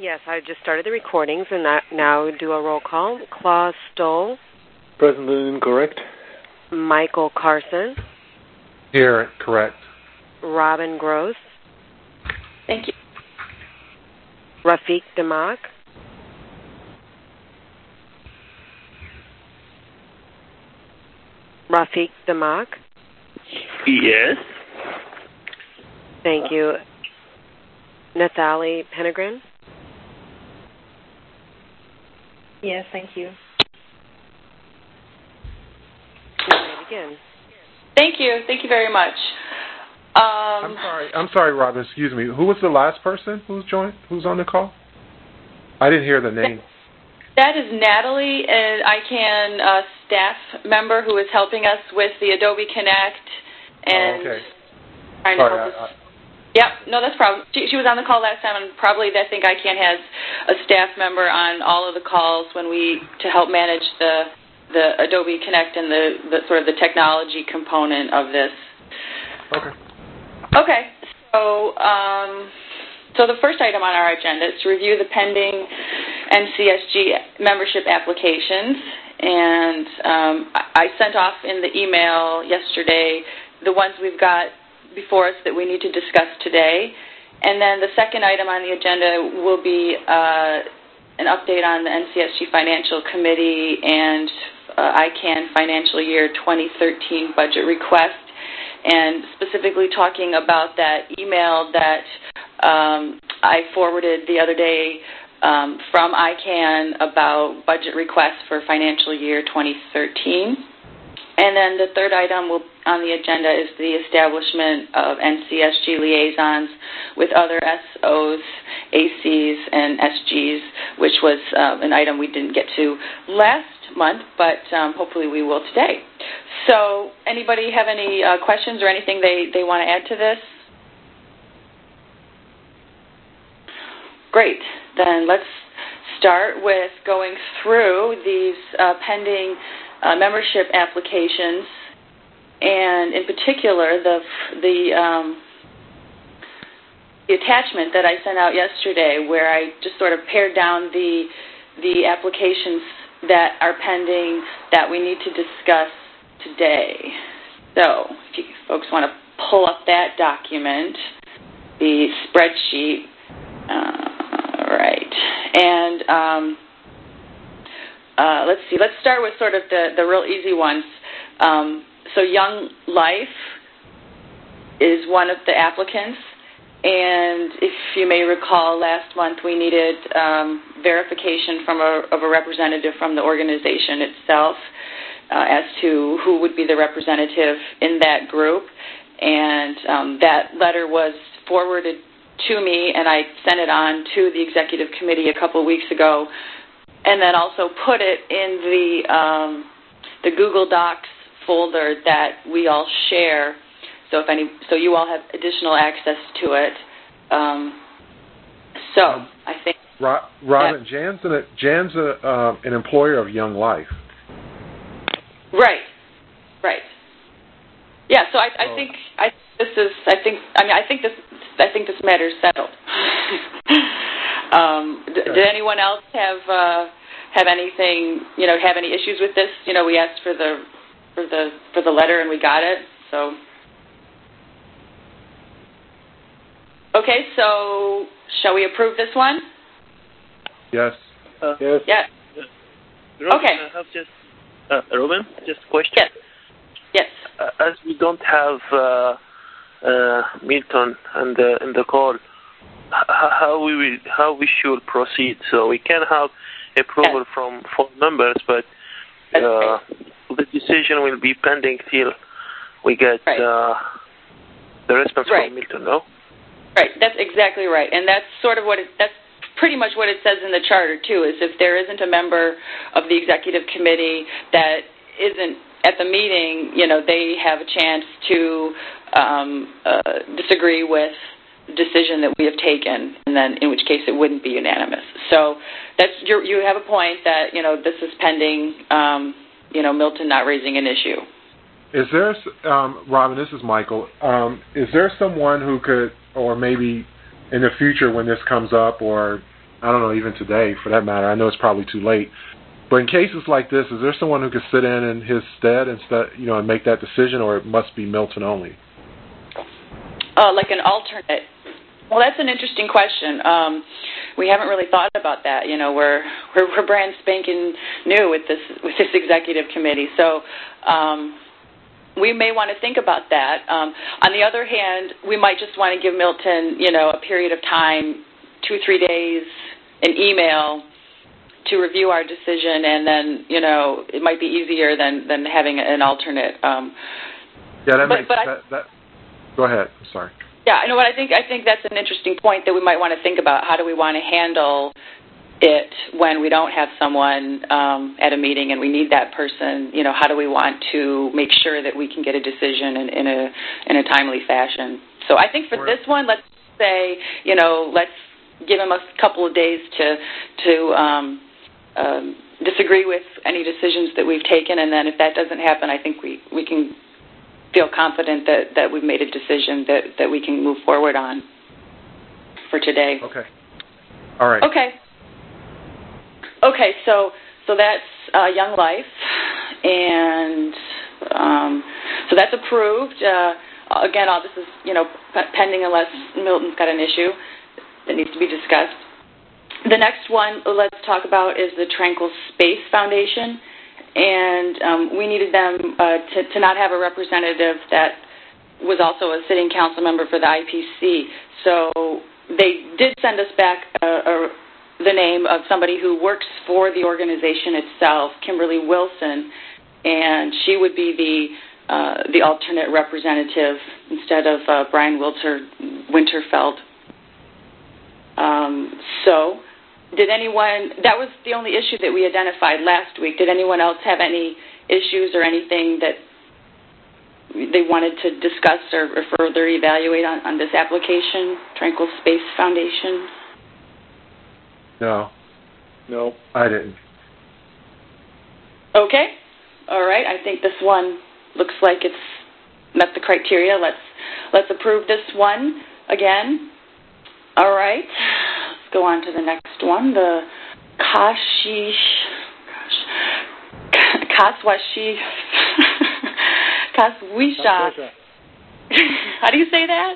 Yes, I just started the recordings and now do a roll call. Claus Stoll. Present and incorrect. Michael Carson. Here, correct. Robin Gross. Thank you. Rafiq Damak. Rafiq Damak. Yes. Thank you. Nathalie Penegrin. Yes, thank you. You may begin. Thank you. Thank you very much. I'm sorry, Robin. Excuse me. Who was the last person who's on the call? I didn't hear the name. That is Natalie, an ICANN staff member who is helping us with the Adobe Connect and trying to help us. Yep, no, that's a problem. She was on the call last time, and probably I think ICANN has a staff member on all of the calls to help manage the Adobe Connect and the sort of the technology component of this. Okay. Okay, so the first item on our agenda is to review the pending NCSG membership applications, and I sent off in the email yesterday the ones we've got before us that we need to discuss today. And then the second item on the agenda will be an update on the NCSG Financial Committee and ICANN Financial Year 2013 budget request, and specifically talking about that email that I forwarded the other day from ICANN about budget requests for financial year 2013. And then the third item on the agenda is the establishment of NCSG liaisons with other SOs, ACs, and SGs, which was an item we didn't get to last month, but hopefully we will today. So anybody have any questions or anything they want to add to this? Great. Then let's start with going through these pending membership applications, and in particular the attachment that I sent out yesterday, where I just sort of pared down the applications that are pending that we need to discuss today. So if you folks want to pull up that document, the spreadsheet, right, and let's see. Let's start with sort of the real easy ones. So Young Life is one of the applicants, and if you may recall, last month we needed verification of a representative from the organization itself as to who would be the representative in that group, and that letter was forwarded to me, and I sent it on to the executive committee a couple of weeks ago, and then also put it in the Google Docs folder that we all share, so you all have additional access to it. I think Robin, Jan's an employer of Young Life. Right. Yeah. So I think this matter is settled. Did anyone else have anything? Have any issues with this? We asked for the letter and we got it. So okay. So shall we approve this one? Yes. Yes. Yeah. Okay. I have Robin, just a question. Yes. As we don't have Milton in the call, how we should proceed? So we can have approval from 4 members, but the decision will be pending till we get the response from Milton. No. Right. That's exactly right, and that's sort of that's pretty much what it says in the charter too. Is if there isn't a member of the executive committee that isn't at the meeting, they have a chance to disagree with the decision that we have taken, and then in which case it wouldn't be unanimous. So you have a point that this is pending. Milton not raising an issue. Is there, Robin? This is Michael. Is there someone who could, or maybe in the future when this comes up, or I don't know, even today, for that matter. I know it's probably too late. But in cases like this, is there someone who could sit in his stead and make that decision, or it must be Milton only? Like an alternate. Well, that's an interesting question. We haven't really thought about that. We're brand spanking new with this executive committee, so we may want to think about that. On the other hand, we might just want to give Milton, a period of time, 2-3 days, an email to review our decision, and then it might be easier than having an alternate. Go ahead. I'm sorry. Yeah, I know what I think that's an interesting point that we might want to think about. How do we want to handle it when we don't have someone at a meeting and we need that person? How do we want to make sure that we can get a decision in a timely fashion? So I think for this one, let's say, let's give him a couple of days to disagree with any decisions that we've taken, and then if that doesn't happen, I think we can feel confident that we've made a decision that we can move forward on for today. Okay. All right. Okay, so that's Young Life, and so that's approved. Again, all this is, pending unless Milton's got an issue that needs to be discussed. The next one let's talk about is the Tranquil Space Foundation. And we needed them to not have a representative that was also a sitting council member for the IPC. So they did send us back the name of somebody who works for the organization itself, Kimberly Wilson, and she would be the alternate representative instead of Brian Winterfeld. That was the only issue that we identified last week. Did anyone else have any issues or anything that they wanted to discuss or further evaluate on this application, Tranquil Space Foundation? No, I didn't. Okay. All right. I think this one looks like it's met the criteria. Let's approve this one again. All right. Let's go on to the next one, the Kaswashi. Kaswisha. How do you say that?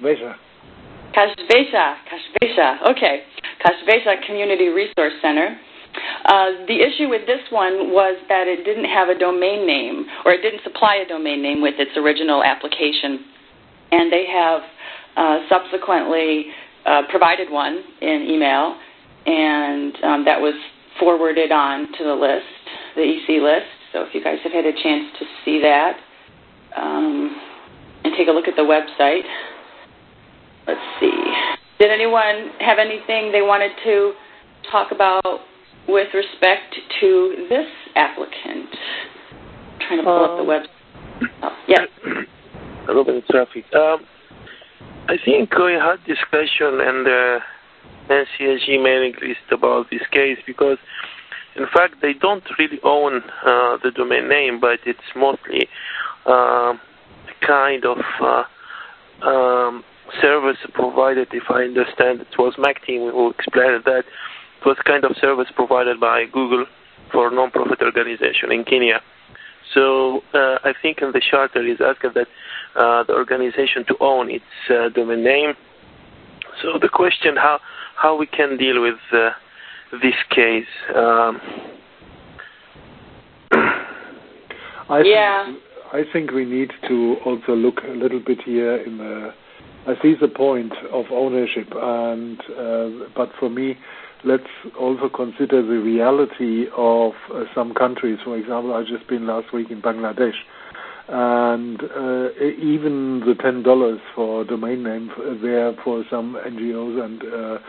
Kasvesha. Okay. Kasvesha Community Resource Center. The issue with this one was that it didn't have a domain name, or it didn't supply a domain name with its original application. And they have subsequently provided one in email, and that was forwarded on to the list, the EC list. So if you guys have had a chance to see that and take a look at the website. Let's see. Did anyone have anything they wanted to talk about with respect to this applicant? I'm trying to pull up the website. Oh, yeah. A little bit of traffic. I think we had discussion in the NCSG mailing list about this case because, in fact, they don't really own the domain name, but it's mostly kind of service provided, if I understand. It was Mac team who explained that it was kind of service provided by Google for a non-profit organization in Kenya. So I think in the charter is asking that the organization to own its domain name. So the question how we can deal with this case. I think we need to also look a little bit here I see the point of ownership, but for me, let's also consider the reality of some countries. For example, I've just been last week in Bangladesh, and even the $10 for domain name there for some NGOs and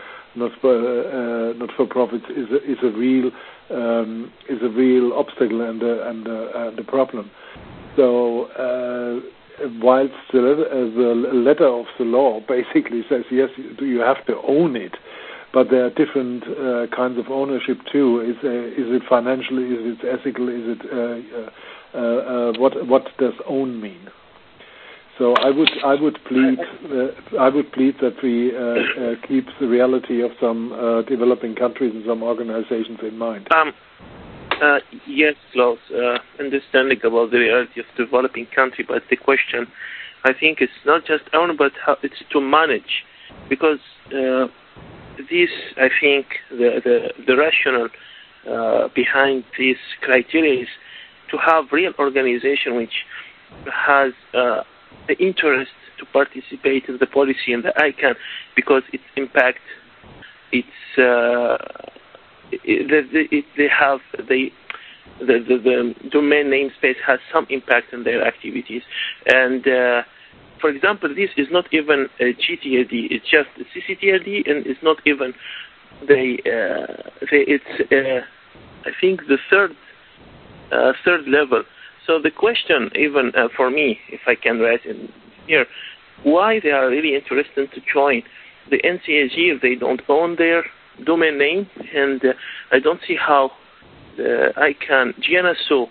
not for profits is a real obstacle and a problem. So whilst the letter of the law basically says yes, you have to own it, but there are different kinds of ownership too. Is it financial? Is it ethical? Is it what does own mean? So I would plead that we keep the reality of some developing countries and some organizations in mind. Yes, Klaus, understanding about the reality of developing country, but the question, I think, it's not just own, but how it's to manage, because this, I think, the rationale behind this criteria is to have real organization which has the interest to participate in the policy and the ICANN, because its impact, they have the domain namespace has some impact on their activities. And for example, this is not even a GTLD; it's just a CCTLD, and it's not even it's I think the third level. So the question, even for me, if I can write in here, why they are really interested to join the NCSG if they don't own their domain name, and I don't see how ICANN GNSO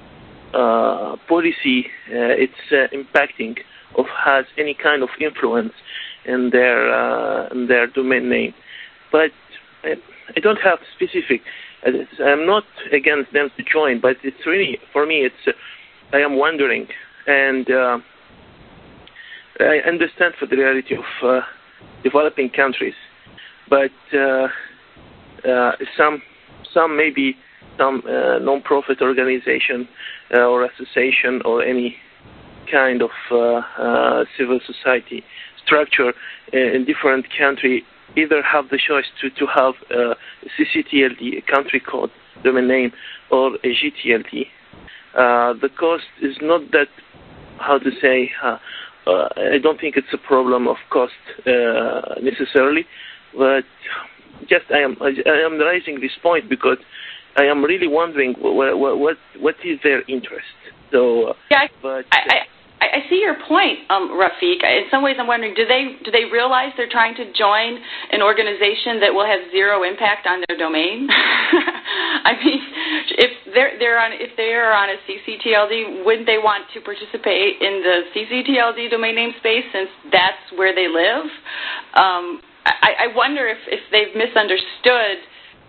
policy it's impacting or has any kind of influence in their domain name. But I don't have specific. I'm not against them to join, but it's really, for me, I am wondering, and I understand for the reality of developing countries, but some maybe some non-profit organization or association or any kind of civil society structure in different country either have the choice to have a CCTLD, a country code domain name, or a GTLD. The cost is not that, how to say, I don't think it's a problem of cost necessarily, but just I am raising this point because I am really wondering what is their interest. So, yeah, I see your point, Rafiq. In some ways, I'm wondering, do they realize they're trying to join an organization that will have zero impact on their domain? I mean, if they're on a CCTLD, wouldn't they want to participate in the CCTLD domain name space since that's where they live? I wonder if they've misunderstood.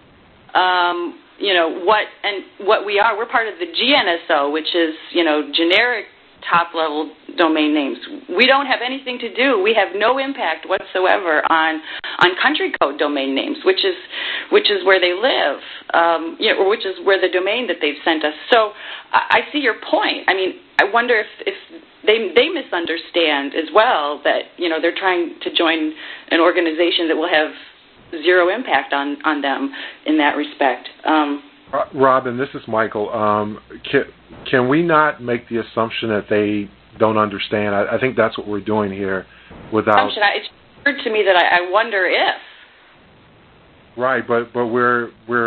What we are. We're part of the GNSO, which is, generic top-level domain names. We don't have anything to do. We have no impact whatsoever on country code domain names, which is where they live, or which is where the domain that they've sent us. So I see your point. I mean, I wonder if they misunderstand as well that, they're trying to join an organization that will have zero impact on them in that respect. Robin, this is Michael. Can we not make the assumption that they don't understand? I think that's what we're doing here. Without it's weird to me that I wonder if. Right, but we're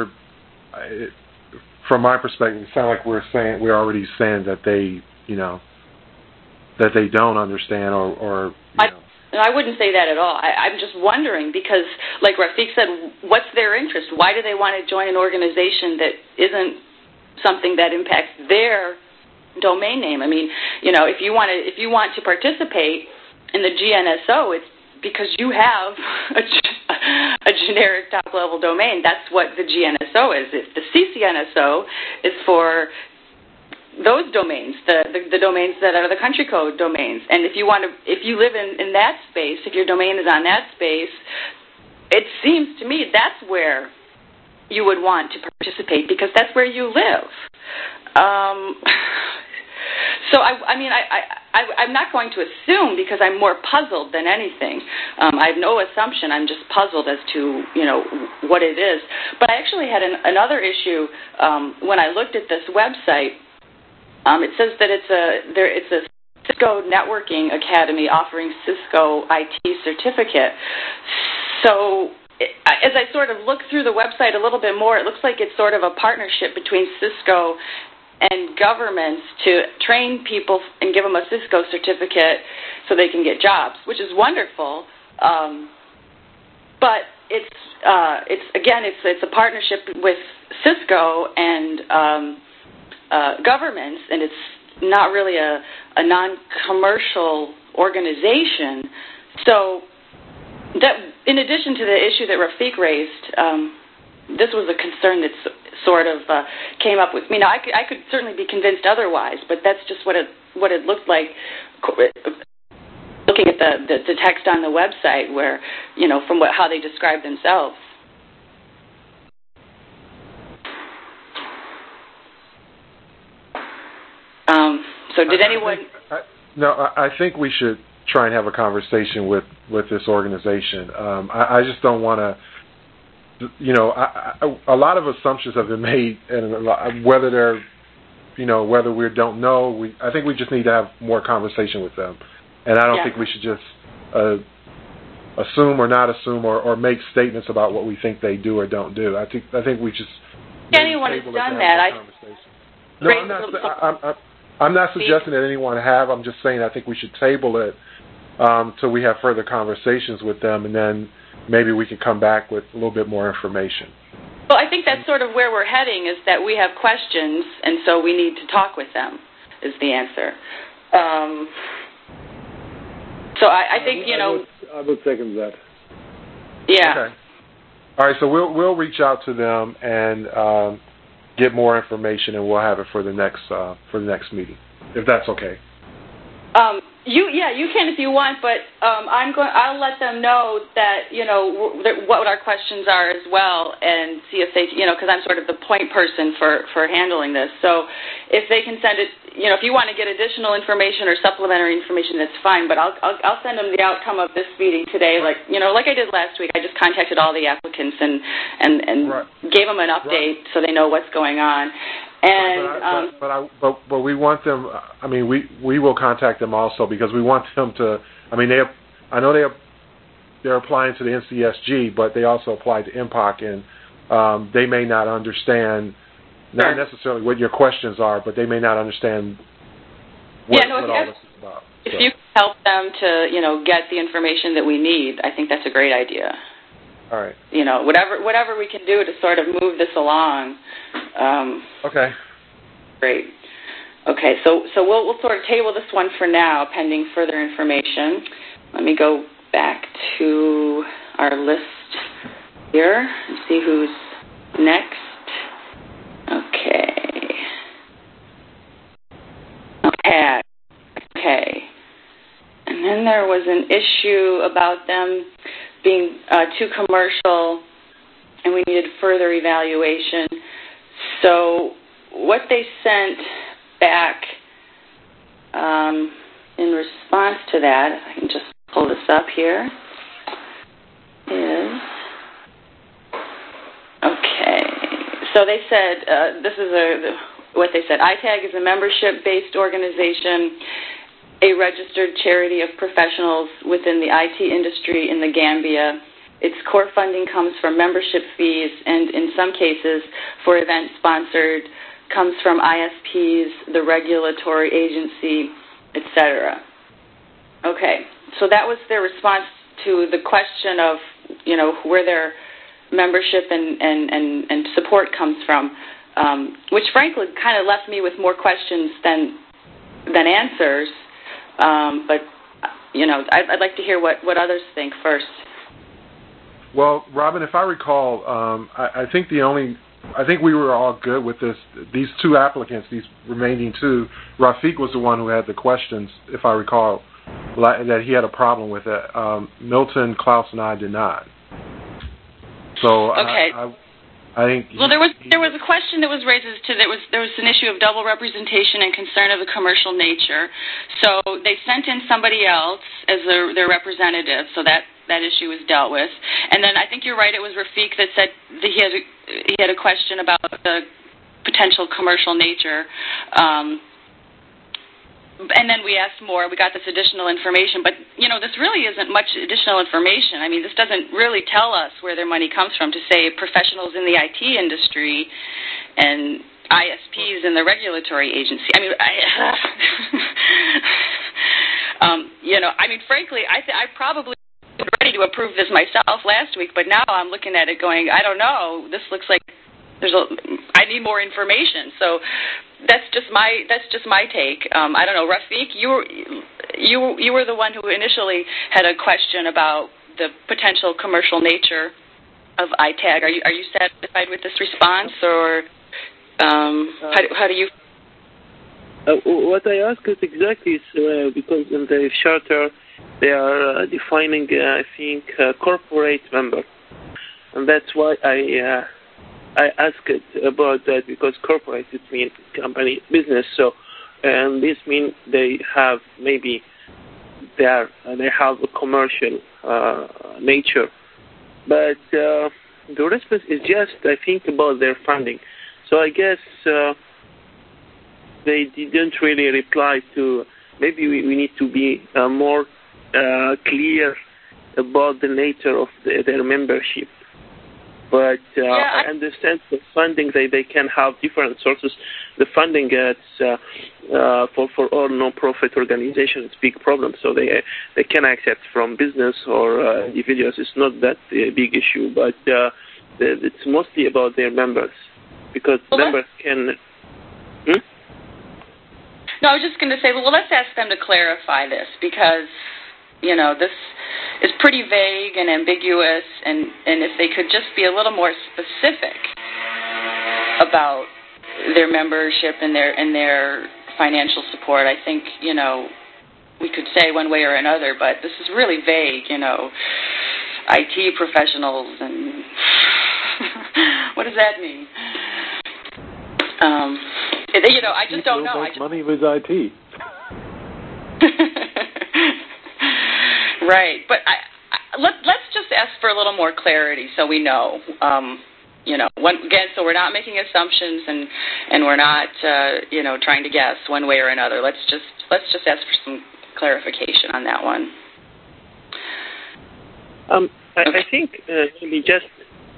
from my perspective, it sounds like we're already saying that they that they don't understand or. I wouldn't say that at all. I'm just wondering because, like Rafiq said, what's their interest? Why do they want to join an organization that isn't something that impacts their domain name? I mean, if you want to participate in the GNSO, it's because you have a generic top-level domain. That's what the GNSO is. If the CCNSO is for those domains, the domains that are the country code domains, and if you live in that space, if your domain is on that space, it seems to me that's where you would want to participate because that's where you live. So I'm not going to assume because I'm more puzzled than anything. I have no assumption. I'm just puzzled as to what it is. But I actually had another issue when I looked at this website. It says that it's a Cisco Networking Academy offering Cisco IT certificate. So as I sort of look through the website a little bit more, it looks like it's sort of a partnership between Cisco and governments to train people and give them a Cisco certificate so they can get jobs, which is wonderful. But it's a partnership with Cisco and governments, and not really a non-commercial organization. So that, in addition to the issue that Rafiq raised, this was a concern that sort of came up with me. Now, I could certainly be convinced otherwise, but that's just what it looked like. Looking at the text on the website, where from how they describe themselves. So did anyone? I think we should try and have a conversation with this organization. I just don't want to. A lot of assumptions have been made, and whether they're, whether we don't know, I think we just need to have more conversation with them. And I don't think we should just assume or not assume or make statements about what we think they do or don't do. I think we just. Anyone has done that. No, I'm not suggesting that anyone have. I'm just saying I think we should table it till we have further conversations with them, and then maybe we can come back with a little bit more information. Well, I think that's sort of where we're heading, is that we have questions, and so we need to talk with them, is the answer. So I think, I would second that. Yeah. Okay. All right, so we'll reach out to them and get more information, and we'll have it for the next meeting, if that's okay. You can if you want, but I'll let them know that what our questions are as well, and see if they because I'm sort of the point person for handling this. So if they can send it, if you want to get additional information or supplementary information, that's fine. But I'll send them the outcome of this meeting today, like I did last week. I just contacted all the applicants and right. Gave them an update so they know what's going on. And but we want them. I mean, we will contact them also, because we want them to. I mean, I know they're applying to the NCSG, but they also apply to MPOC, and they may not understand not necessarily what your questions are, but they may not understand what all this is about. If you help them to get the information that we need, I think that's a great idea. All right. Whatever we can do to sort of move this along. Okay. Great. Okay, so we'll sort of table this one for now, pending further information. Let me go back to our list here and see who's next. Okay. And then there was an issue about them being too commercial, and we needed further evaluation. So what they sent back in response to that, if I can just pull this up here, is, okay. So they said, this is what they said, ITAG is a membership-based organization, a registered charity of professionals within the IT industry in the Gambia. Its core funding comes from membership fees, and in some cases, for events sponsored, comes from ISPs, the regulatory agency, etc. Okay, so that was their response to the question of, where their membership and support comes from, which frankly kind of left me with more questions than answers. But I'd like to hear what others think first. Well, Robin, if I recall, I think we were all good with this. These two applicants, these remaining two, Rafiq was the one who had the questions, if I recall, that he had a problem with it. Milton, Klaus, and I did not. So okay. I think. Well, there was a question that was raised there was an issue of double representation and concern of a commercial nature. So they sent in somebody else as their representative, so that issue was dealt with. And then I think you're right, it was Rafiq that said that he had a question about the potential commercial nature. And then we asked more. We got this additional information. But, this really isn't much additional information. I mean, this doesn't really tell us where their money comes from to say professionals in the IT industry and ISPs in the regulatory agency. I mean, frankly, I probably was ready to approve this myself last week, but now I'm looking at it going, I don't know. This looks like I need more information. So that's just my take. I don't know, Rafiq, you were the one who initially had a question about the potential commercial nature of ITAG. Are you satisfied with this response, or how do you? What I ask is exactly is because in the charter they are defining, I think, corporate member, and that's why I asked about that, because corporate it means company business. So, and this means they have maybe they have a commercial nature, but the response is just, I think, about their funding. So I guess they didn't really reply to. Maybe we need to be more clear about the nature of their membership. But I understand the funding, they can have different sources. The funding for all non-profit organizations is a big problem, so they can accept from business or individuals. It's not that big issue, but it's mostly about their members, because members can... No, I was just going to say, well, let's ask them to clarify this, because, this is pretty vague and ambiguous, and if they could just be a little more specific about their membership and their financial support, I think, we could say one way or another, but this is really vague, IT professionals, and what does that mean? I just don't know. Make money with IT. Right, but let's just ask for a little more clarity so we know. Again, so we're not making assumptions and we're not, trying to guess one way or another. Let's just ask for some clarification on that one. I think maybe just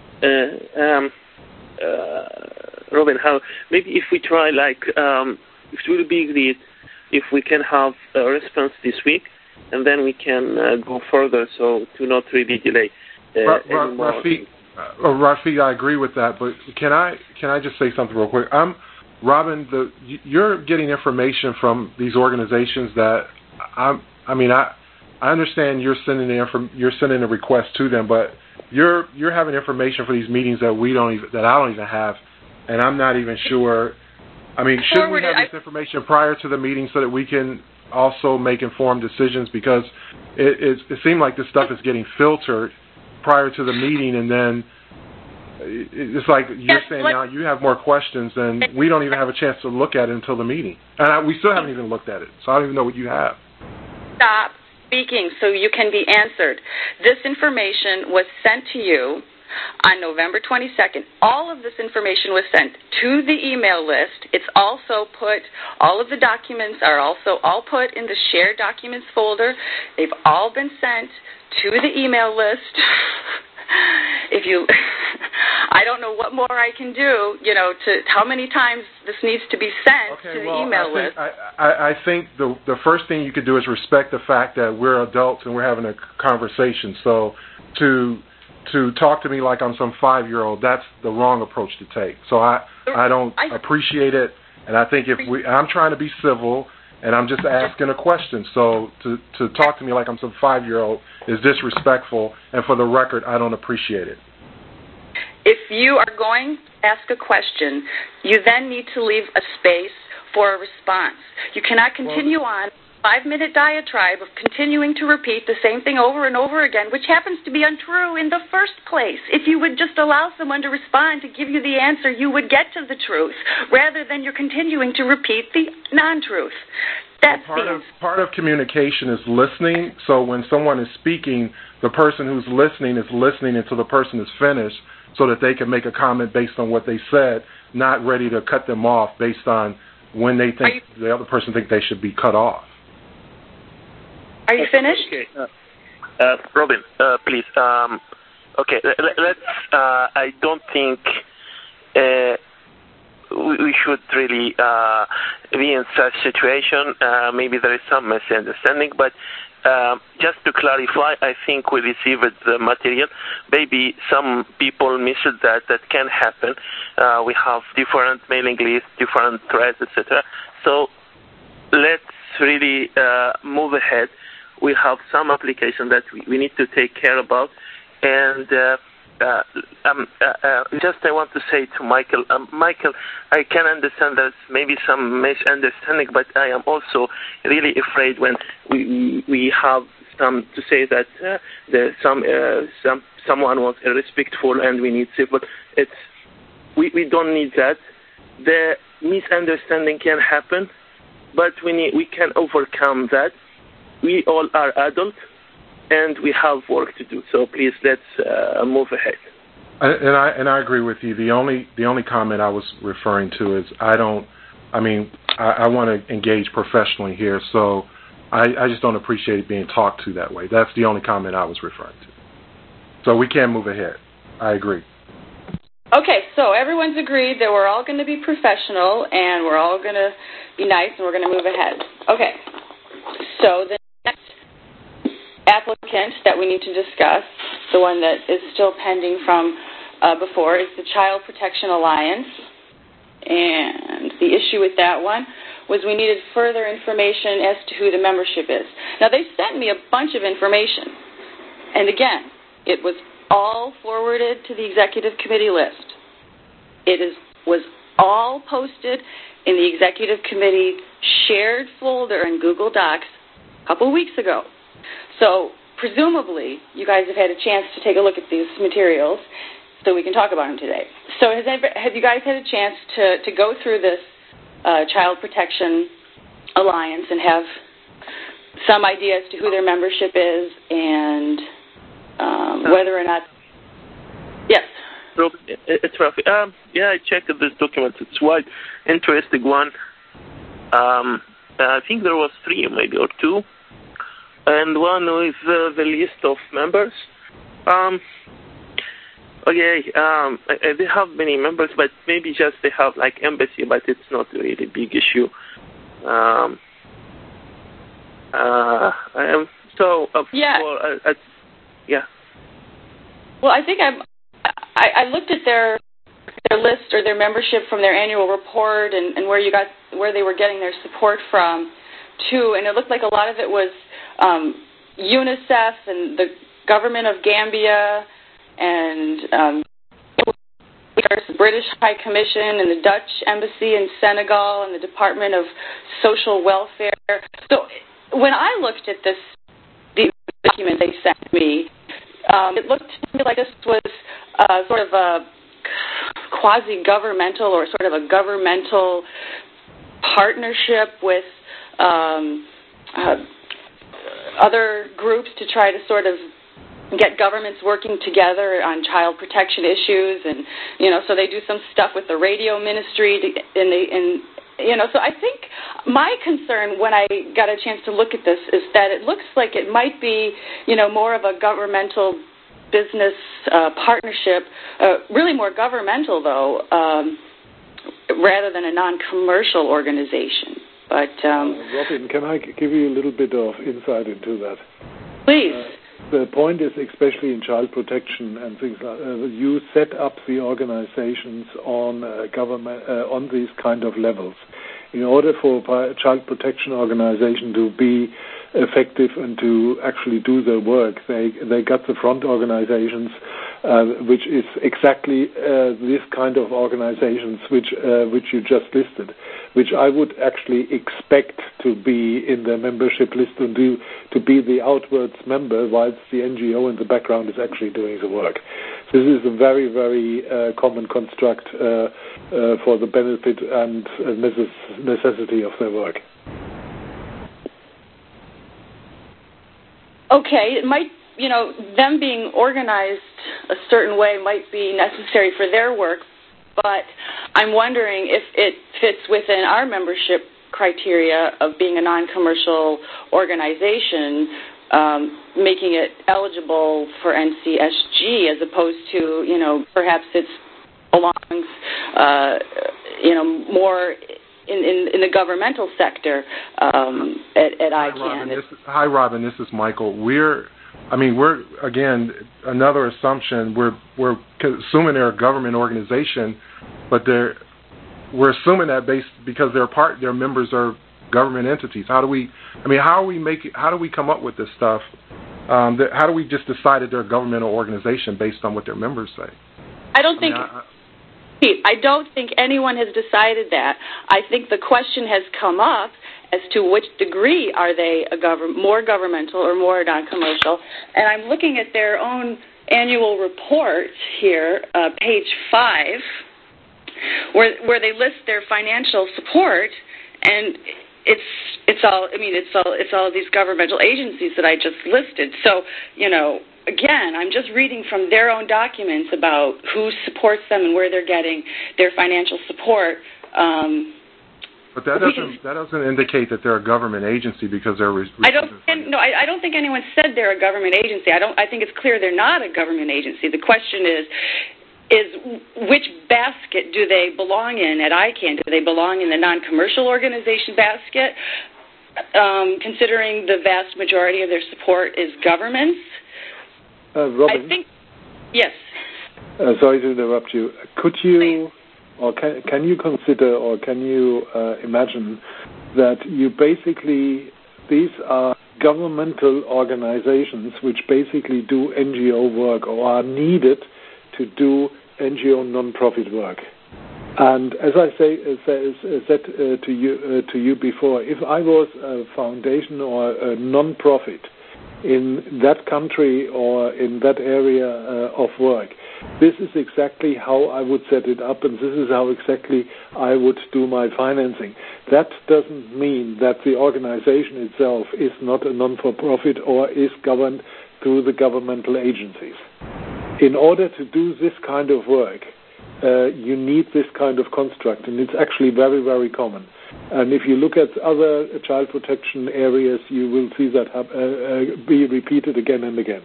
Robin, how maybe if we try if it will be agreed if we can have a response this week, and then we can go further, so to not really delay anymore. Rafiq, I agree with that, but can I just say something real quick? Robin, you're getting information from these organizations that I understand you're sending a request to them, but you're having information for these meetings that I don't even have, and I'm not even sure. Shouldn't we have this information prior to the meeting so that we can also make informed decisions? Because it seemed like this stuff is getting filtered prior to the meeting, and then it's like you're saying now you have more questions, and we don't even have a chance to look at it until the meeting. And we still haven't even looked at it, so I don't even know what you have. Stop speaking so you can be answered. This information was sent to you on November 22nd. All of this information was sent to the email list. It's also all of the documents are also all put in the shared documents folder. They've all been sent to the email list. I don't know what more I can do, to how many times this needs to be sent to the email list. I think the first thing you could do is respect the fact that we're adults and we're having a conversation. So to talk to me like I'm some 5-year-old, that's the wrong approach to take. So I don't appreciate it, and I think I'm trying to be civil, and I'm just asking a question. So to talk to me like I'm some 5-year-old is disrespectful, and for the record, I don't appreciate it. If you are going to ask a question, you then need to leave a space for a response. You cannot continue on 5-minute diatribe of continuing to repeat the same thing over and over again, which happens to be untrue in the first place. If you would just allow someone to respond to give you the answer, you would get to the truth, rather than you're continuing to repeat the non-truth. That's part of communication is listening. So when someone is speaking, the person who's listening is listening until the person is finished, so that they can make a comment based on what they said, not ready to cut them off based on when they think the other person thinks they should be cut off. Are you finished? Okay. Robin, please. Okay, let's. I don't think we should really be in such situation. Maybe there is some misunderstanding, but just to clarify, I think we received the material. Maybe some people missed that. That can happen. We have different mailing lists, different threads, etc. So let's really move ahead. We have some application that we need to take care about. And just I want to say to Michael, Michael, I can understand there's maybe some misunderstanding, but I am also really afraid when we have some to say that someone was irrespectful and we need civil. We don't need that. The misunderstanding can happen, but we can overcome that. We all are adults, and we have work to do. So please, let's move ahead. And I agree with you. The only comment I was referring to is I want to engage professionally here, so I just don't appreciate being talked to that way. That's the only comment I was referring to. So we can move ahead. I agree. Okay, so everyone's agreed that we're all going to be professional and we're all going to be nice and we're going to move ahead. Okay, so the next applicant that we need to discuss, the one that is still pending from before, is the Child Protection Alliance. And the issue with that one was we needed further information as to who the membership is. Now, they sent me a bunch of information. And again, it was all forwarded to the executive committee list. It was all posted in the executive committee shared folder in Google Docs a couple weeks ago. So presumably you guys have had a chance to take a look at these materials so we can talk about them today. So have you guys had a chance to go through this Child Protection Alliance and have some idea as to who their membership is and whether or not... Yes. It's Rafi. Yeah, I checked this document. It's quite interesting one. I think there was 3 maybe or 2. And one is the list of members. They have many members, but maybe just they have like embassy, but it's not a really big issue. Yeah. Well, I think I looked at their list or their membership from their annual report and where they were getting their support from too, and it looked like a lot of it was UNICEF and the government of Gambia and the British High Commission and the Dutch Embassy in Senegal and the Department of Social Welfare. So when I looked at the document they sent me, it looked to me like this was sort of a quasi-governmental or sort of a governmental partnership with other groups to try to sort of get governments working together on child protection issues, and so they do some stuff with the radio ministry, so I think my concern when I got a chance to look at this is that it looks like it might be more of a governmental business partnership, really more governmental though, rather than a non-commercial organization. But Robin, can I give you a little bit of insight into that? Please. The point is, especially in child protection and things like you set up the organizations on government on these kind of levels. In order for a child protection organization to be effective and to actually do their work, they got the front organizations, which is exactly this kind of organizations which you just listed, which I would actually expect to be in the membership list and to be the outwards member, whilst the NGO in the background is actually doing the work. This is a very, very common construct for the benefit and necessity of their work. Okay, it might, them being organized a certain way might be necessary for their work, but I'm wondering if it fits within our membership criteria of being a non-commercial organization, making it eligible for NCSG as opposed to, perhaps it belongs, more in the governmental sector at ICANN. Hi, Robin. This is Michael. We're again, another assumption. We're assuming they're a government organization, but we're assuming that because their members are government entities. How do we come up with this stuff? How do we just decide that they're a governmental organization based on what their members say? I don't think anyone has decided that. I think the question has come up as to which degree are they more governmental or more non-commercial. And I'm looking at their own annual report here, page 5, where they list their financial support, and it's all these governmental agencies that I just listed. So, again, I'm just reading from their own documents about who supports them and where they're getting their financial support. But that doesn't indicate that they're a government agency because they're. I don't think anyone said they're a government agency. I think it's clear they're not a government agency. The question is which basket do they belong in at ICANN? Do they belong in the non-commercial organization basket, considering the vast majority of their support is governments? Robin? I think, yes. Sorry to interrupt you. Could you, or can you consider, or can you imagine that these are governmental organizations which basically do NGO work or are needed to do NGO non-profit work. And as I said to you before, if I was a foundation or a non-profit in that country or in that area of work, this is exactly how I would set it up, and this is how exactly I would do my financing. That doesn't mean that the organization itself is not a non-for-profit or is governed through the governmental agencies. In order to do this kind of work, you need this kind of construct, and it's actually very, very common. And if you look at other child protection areas, you will see that be repeated again and again.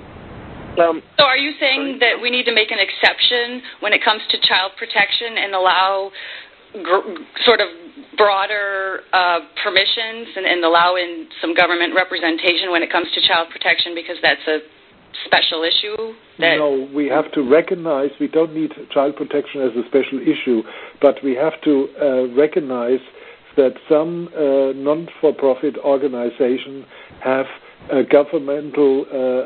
So are you saying that we need to make an exception when it comes to child protection and allow sort of broader permissions and allow in some government representation when it comes to child protection because that's a special issue? No, we have to recognize we don't need child protection as a special issue, but we have to recognize that some non-for-profit organizations have governmental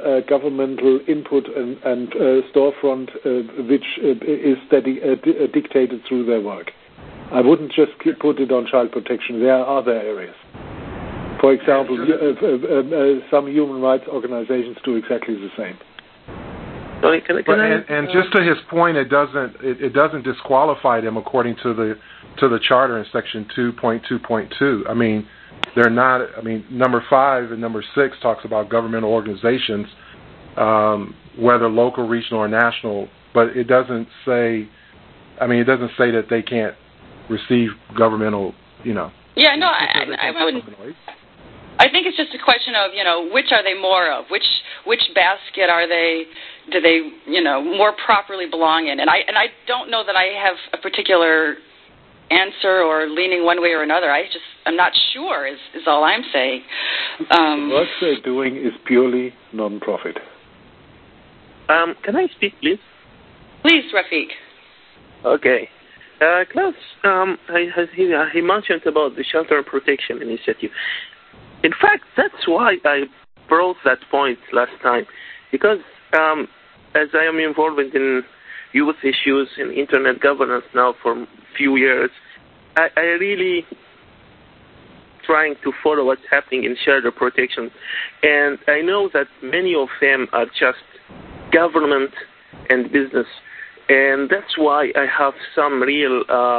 input and storefront which is dictated through their work. I wouldn't just put it on child protection. There are other areas. For example, some human rights organizations do exactly the same. And just to his point, it doesn't disqualify them according to the charter in section 2.2.2. I mean, they're not. I mean, number 5 and number 6 talks about governmental organizations, whether local, regional, or national. But it doesn't say. I mean, it doesn't say that they can't receive governmental. Yeah, no, I wouldn't. I think it's just a question of, which are they more of? Which basket do they more properly belong in? And I don't know that I have a particular answer or leaning one way or another. I'm not sure is all I'm saying. The work they're doing is purely non-profit. Can I speak, please? Please, Rafiq. Okay. Klaus, he mentioned about the Shelter and Protection Initiative. In fact, that's why I brought that point last time, because as I am involved in youth issues and internet governance now for a few years, I really trying to follow what's happening in shelter protection. And I know that many of them are just government and business. And that's why I have some real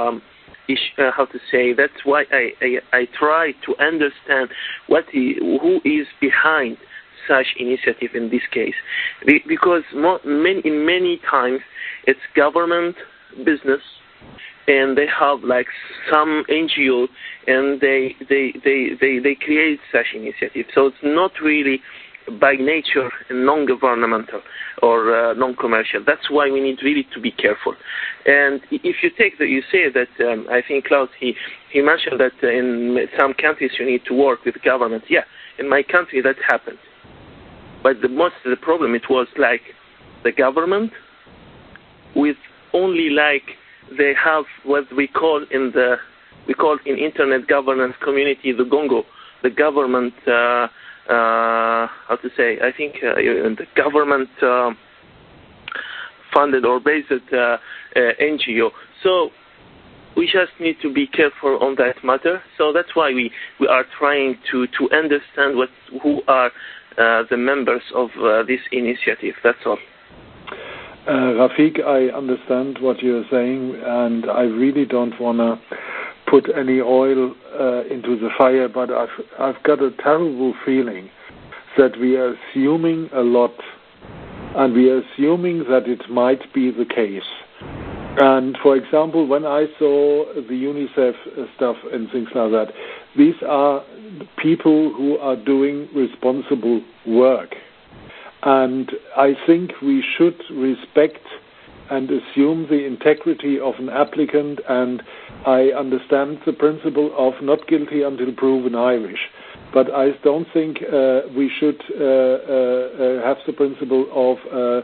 that's why I try to understand who is behind such initiative in this case, because many times it's government, business, and they have like some NGO, and they create such initiative. So it's not really by nature non-governmental or non-commercial. That's why we need really to be careful. And if you take you say that I think Klaus he mentioned that in some countries you need to work with government. Yeah, in my country that happened. But the problem it was like the government with only like they have what we call in internet governance community the GONGO, the government how to say, I think the government funded or based NGO. So we just need to be careful on that matter. So that's why we are trying to understand who are the members of this initiative. That's all. Rafiq, I understand what you're saying, and I really don't want to put any oil into the fire, but I've got a terrible feeling that we are assuming a lot, and we are assuming that it might be the case. And for example, when I saw the UNICEF stuff and things like that, these are people who are doing responsible work. And I think we should respect and assume the integrity of an applicant, and I understand the principle of not guilty until proven Irish. But I don't think we should have the principle of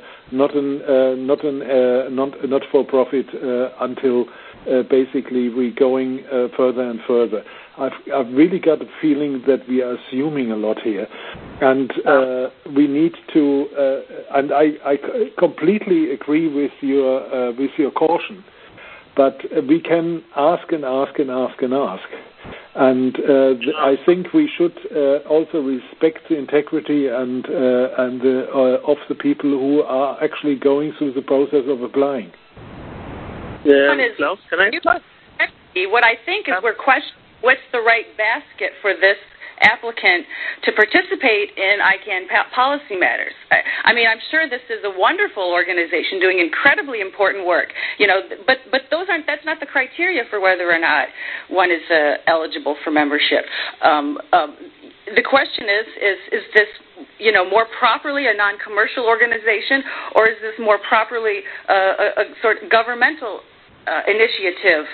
not for profit until basically we're going further and further. I've really got a feeling that we are assuming a lot here, and we need to. And I completely agree with your caution, but we can ask and ask and ask and ask. And I think we should also respect the integrity and of the people who are actually going through the process of applying. Klaus, can I? What I think is we're questioning what's the right basket for this applicant to participate in ICANN policy matters. I mean, I'm sure this is a wonderful organization doing incredibly important work, but that's not the criteria for whether or not one is eligible for membership. The question is this, more properly a non-commercial organization, or is this more properly a sort of governmental initiative?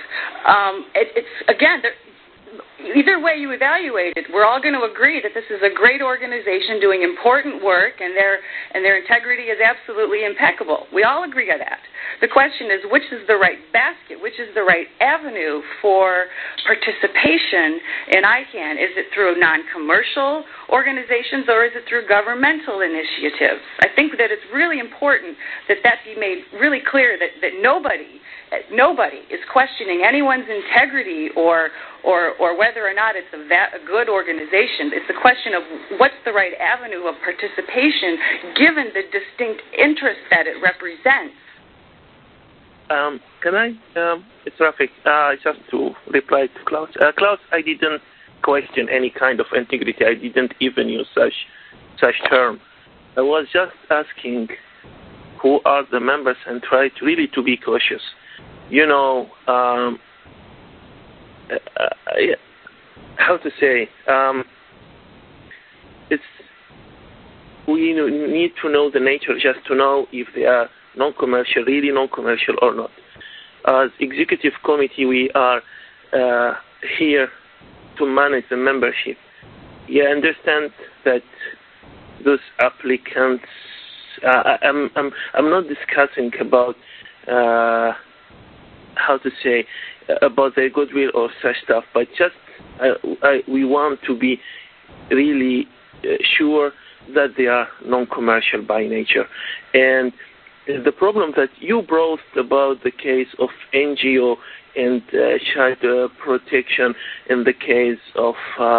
Either way you evaluate it, we're all going to agree that this is a great organization doing important work, and their integrity is absolutely impeccable. We all agree on that. The question is, which is the right basket? Which is the right avenue for participation in ICANN? Is it through non-commercial organizations, or is it through governmental initiatives? I think that it's really important that be made really clear that nobody is questioning anyone's integrity or whether or not it's a good organization. It's a question of what's the right avenue of participation given the distinct interest that it represents. Can I? It's Rafiq. Just to reply to Klaus. Klaus, I didn't question any kind of integrity. I didn't even use such term. I was just asking who are the members and try to really to be cautious. How to say? We need to know the nature just to know if they are non-commercial, really non-commercial or not. As executive committee, we are here to manage the membership. I understand that those applicants. I'm not discussing about how to say about their goodwill or such stuff, but just we want to be really sure that they are non-commercial by nature. And the problem that you brought about the case of NGO and child protection in the case of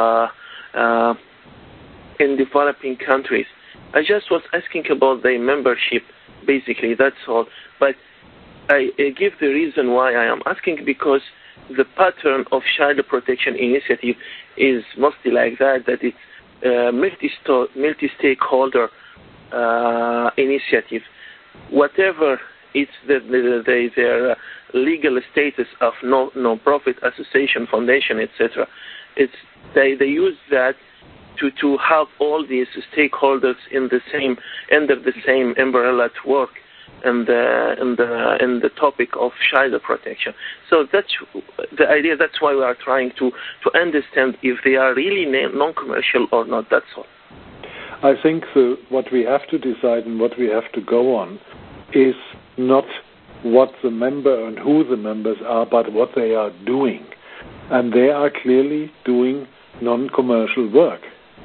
in developing countries, I just was asking about their membership, basically, that's all. But I give the reason why I am asking, because the pattern of child protection initiative is mostly like that it's multi-stakeholder initiative. Whatever it's their legal status of non-profit association, foundation, etc., they use that to have all these stakeholders under the same umbrella to work in the topic of child protection. So that's the idea. That's why we are trying to understand if they are really non-commercial or not. That's all. I think what we have to decide and what we have to go on is not what the member and who the members are, but what they are doing. And they are clearly doing non-commercial work.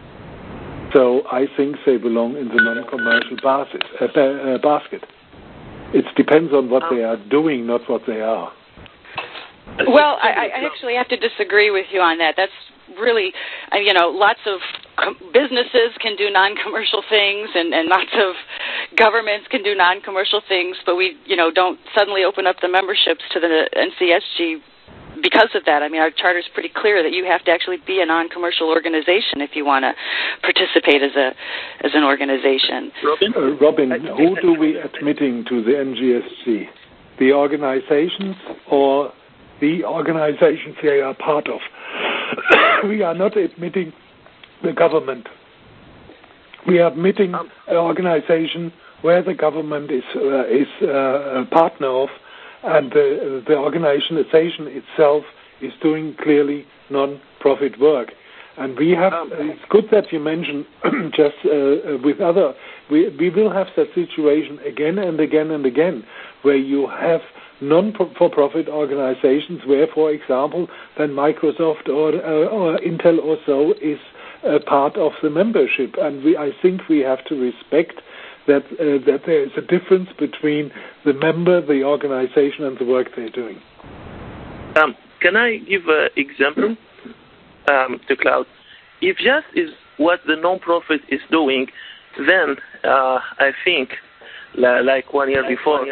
So I think they belong in the non-commercial basket. It depends on what they are doing, not what they are. Well, I actually have to disagree with you on that. That's really, lots of businesses can do non-commercial things, and lots of governments can do non-commercial things, but we, don't suddenly open up the memberships to the NCSG because of that. I mean, our charter is pretty clear that you have to actually be a non-commercial organization if you want to participate as an organization. Robin, who do we admitting to the NCSG? The organizations or the organizations they are part of? We are not admitting the government. We are admitting an organization where the government is a partner of, and the organization itself is doing clearly non-profit work. And we have, it's good that you mentioned just with other, we will have that situation again and again and again, where you have non-for-profit organizations where, for example, then Microsoft or Intel or so is a part of the membership. And I think we have to respect that there is a difference between the member, the organization, and the work they're doing. Can I give an example to Claude? If just is what the non-profit is doing, then I think, like 1 year before.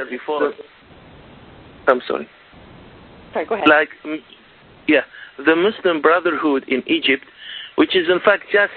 I'm sorry. Sorry, go ahead. The Muslim Brotherhood in Egypt, which is in fact just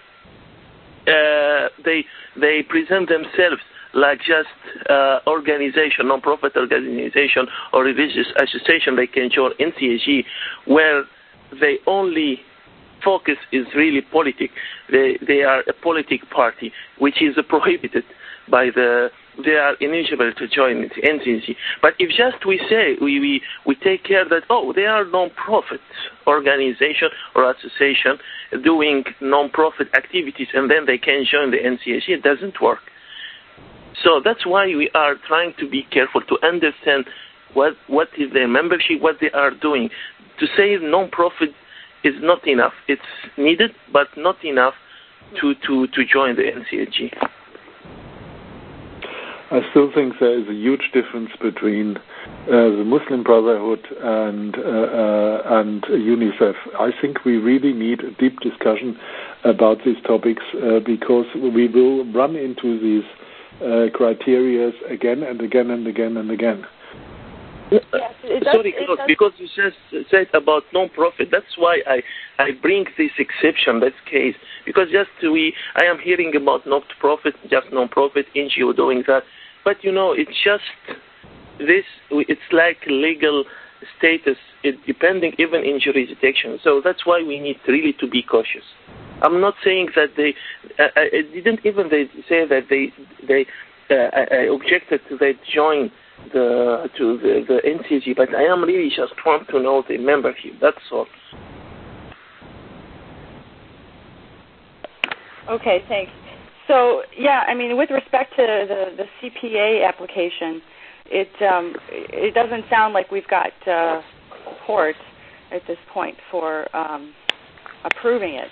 they present themselves like just organization, non-profit organization or religious association they can join NCSG, where they only focus is really politics. They are a politic party, which is prohibited by they are ineligible to join the NCSG. But if just we say, we take care that, they are non-profit organization or association doing non-profit activities, and then they can join the NCSG, it doesn't work. So that's why we are trying to be careful to understand what is their membership, what they are doing. To say non-profit is not enough. It's needed, but not enough to join the NCSG. I still think there is a huge difference between the Muslim Brotherhood and UNICEF. I think we really need a deep discussion about these topics because we will run into these criteria again and again and again and again. Sorry, Claude, because you just said about non-profit. That's why I bring this exception, that case, because I am hearing about not-profit, just non-profit, NGO doing that. But, it's just this, it's like legal status, depending even in jurisdiction. So that's why we need really to be cautious. I'm not saying that I didn't even say that I objected to they join the NCSG, but I am really just want to know the membership. That's all. Okay, thanks. So, with respect to the CPA application, it doesn't sound like we've got support at this point for approving it.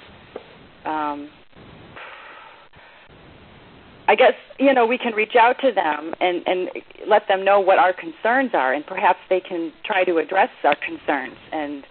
I guess, we can reach out to them and let them know what our concerns are, and perhaps they can try to address our concerns and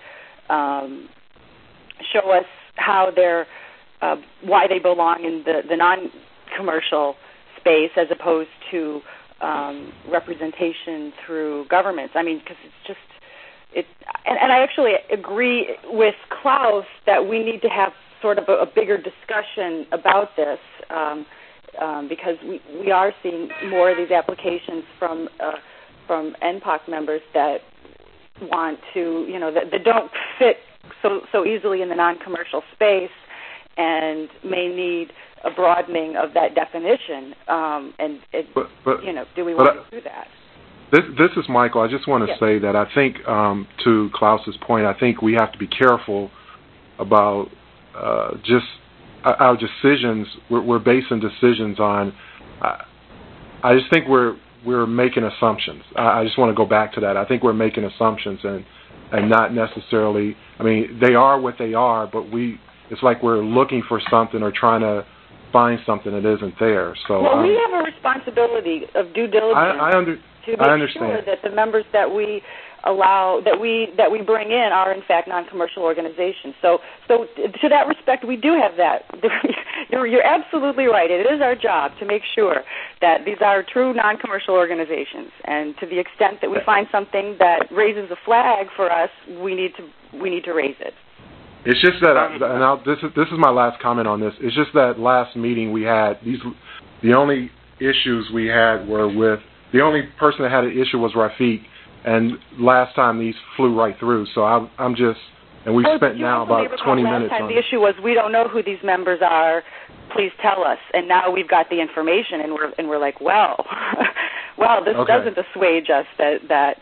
show us how why they belong in the non-commercial space as opposed to representation through governments. Because it's just, and I actually agree with Klaus that we need to have sort of a bigger discussion about this because we are seeing more of these applications from NPOC members that want to, that don't fit so easily in the non-commercial space, and may need a broadening of that definition. Do we want to do that? This is Michael. I just want to say that I think, to Klaus's point, I think we have to be careful about just our decisions. We're basing decisions on. I just think we're making assumptions. I just want to go back to that. I think we're making assumptions and not necessarily. I mean, they are what they are, but it's like we're looking for something or trying to find something that isn't there. So we have a responsibility of due diligence. To make sure that the members that we allow, that we bring in, are in fact non-commercial organizations. So to that respect, we do have that. You're absolutely right. It is our job to make sure that these are true non-commercial organizations. And to the extent that we find something that raises a flag for us, we need to raise it. It's just that, this is my last comment on this. It's just that last meeting we had, the only issues we had were with. The only person that had an issue was Rafiq, and last time these flew right through. So I'm just, and we've spent now about 20 minutes on it. The issue was we don't know who these members are. Please tell us. And now we've got the information, and we're like, well, this doesn't assuage us that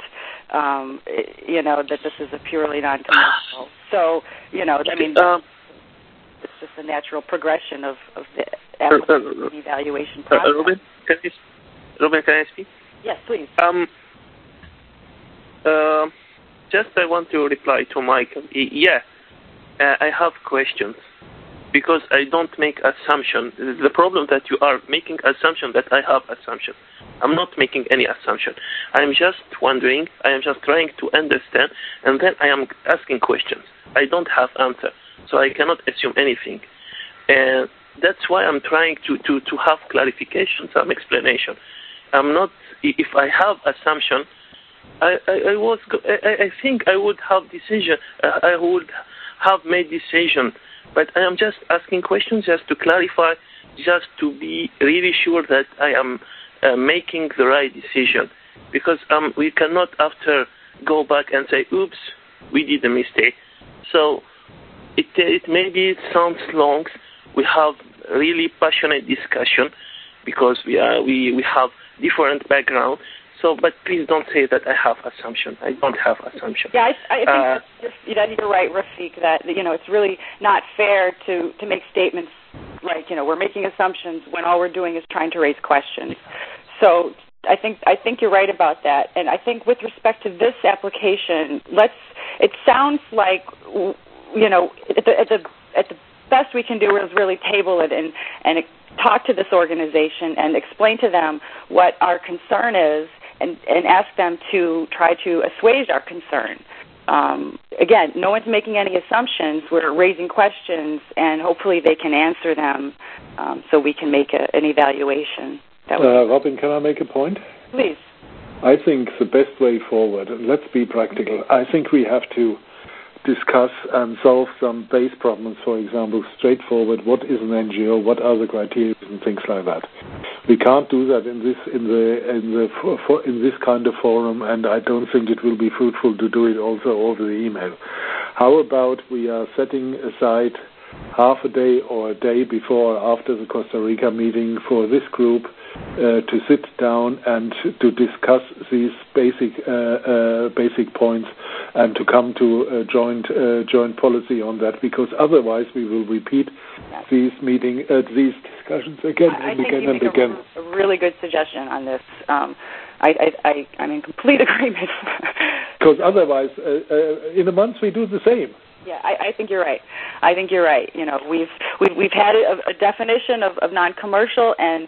this is a purely non-commercial. So it's just a natural progression of the application evaluation process. Ruben, can I speak? Yes, please. Just I want to reply to Michael. I have questions because I don't make assumptions. The problem that you are making assumption that I have assumption. I'm not making any assumption. I'm just wondering. I am just trying to understand, and then I am asking questions. I don't have answer, so I cannot assume anything, and that's why I'm trying to have clarification, some explanation. I'm not. If I have assumption, I think I would have decision. I would have made decision, but I am just asking questions just to clarify, just to be really sure that I am making the right decision, because we cannot after go back and say, "Oops, we did a mistake." So it maybe sounds long. We have really passionate discussion because we have different background. So, but please don't say that I have assumption. I don't have assumption. Yeah, I think that you're right, Rafiq, that it's really not fair to make statements like we're making assumptions when all we're doing is trying to raise questions. So I think you're right about that. And I think with respect to this application, it sounds like at the best we can do is really table it and talk to this organization and explain to them what our concern is and ask them to try to assuage our concern. Again, no one's making any assumptions. We're raising questions, and hopefully they can answer them so we can make an evaluation. Robin, can I make a point? Please. I think the best way forward, and let's be practical, I think we have to discuss and solve some base problems. For example, straightforward, what is an NGO, what are the criteria and things like that. We can't do that in this kind of forum, and I don't think it will be fruitful to do it also over the email. How about we are setting aside half a day or a day before or after the Costa Rica meeting for this group to sit down and to discuss these basic points and to come to a joint policy on that, because otherwise we will repeat these discussions again and again and again. A really good suggestion on this. I'm in complete agreement. Because otherwise, in a month we do the same. Yeah, I think you're right. We've had a definition of non-commercial, and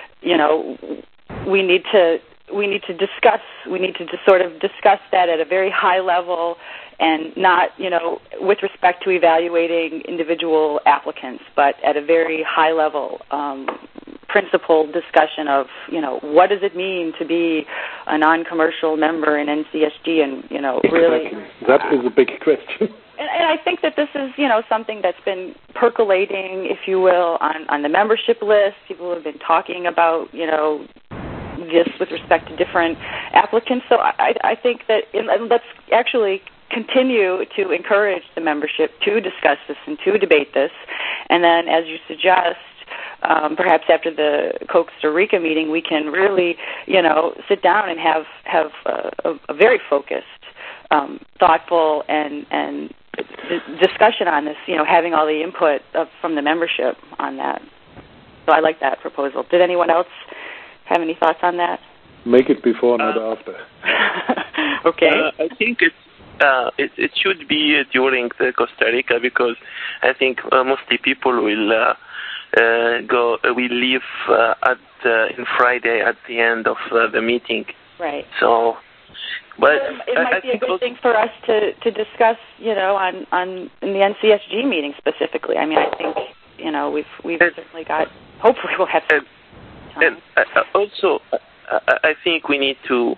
we need to discuss. We need to just sort of discuss that at a very high level, and not with respect to evaluating individual applicants, but at a very high level, principled discussion of what does it mean to be a non-commercial member in NCSG, and really that is a big question. And I think that this is, something that's been percolating, if you will, on the membership list. People have been talking about, this with respect to different applicants. So I think that let's actually continue to encourage the membership to discuss this and to debate this. And then, as you suggest, perhaps after the Costa Rica meeting, we can really, sit down and have a very focused, thoughtful, and discussion on this. Having all the input from the membership on that. So I like that proposal. Did anyone else have any thoughts on that? Make it before, not after. Okay. I think it should be during the Costa Rica, because I think mostly people will leave in Friday at the end of the meeting. Right. So, but it might be a good thing for us to discuss, on in the NCSG meeting specifically. I mean, I think we've certainly got. Hopefully, we'll have some time. And also, I think we need to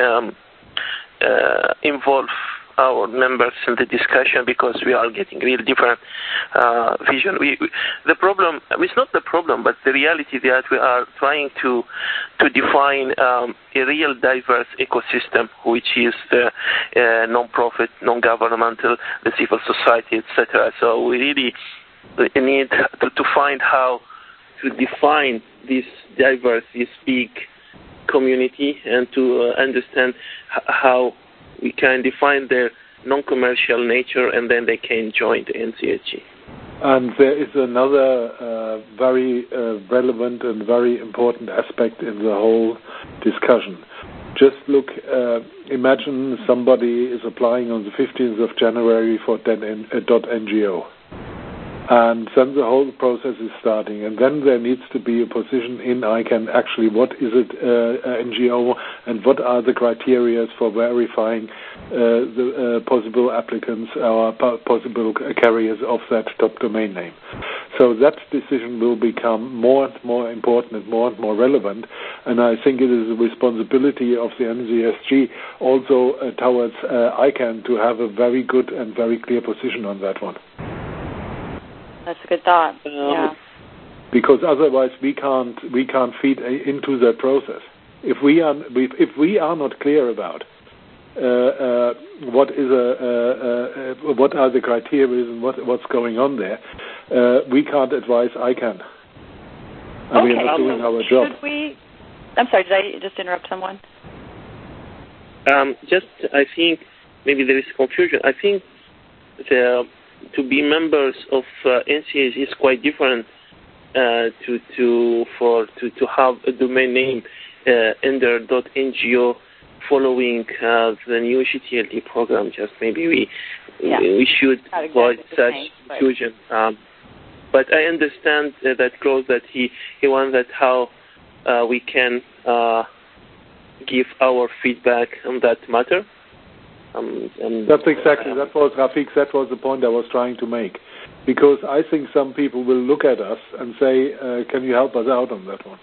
involve our members in the discussion, because we are getting really different vision. The problem, it's not the problem, but the reality that we are trying to define a real diverse ecosystem, which is the non-profit, non-governmental, the civil society, etc. So we really need to find how to define this diverse, this big community, and to understand how we can define their non-commercial nature, and then they can join the NCSG. And there is another very relevant and very important aspect in the whole discussion. Just look, imagine somebody is applying on the 15th of January for .ngo. And then the whole process is starting, and then there needs to be a position in ICANN. Actually, what is it, NGO, and what are the criteria for verifying the possible applicants or possible carriers of that top domain name? So that decision will become more and more important and more relevant, and I think it is the responsibility of the NCSG also towards ICANN to have a very good and very clear position on that one. That's a good thought. Yeah. Because otherwise we can't feed into that process. If we are not clear about what are the criteria and what's going on there, we can't advise ICANN. And we are not doing our job. Should we? I'm sorry. Did I just interrupt someone? I think maybe there is confusion. I think to be members of NCSG is quite different to have a domain name under .ngo following the new GTLD program. Just maybe we should avoid such confusion. But I understand that clause that he wants that how we can give our feedback on that matter. That's exactly, that was Rafik, that was the point I was trying to make. Because I think some people will look at us and say, can you help us out on that one?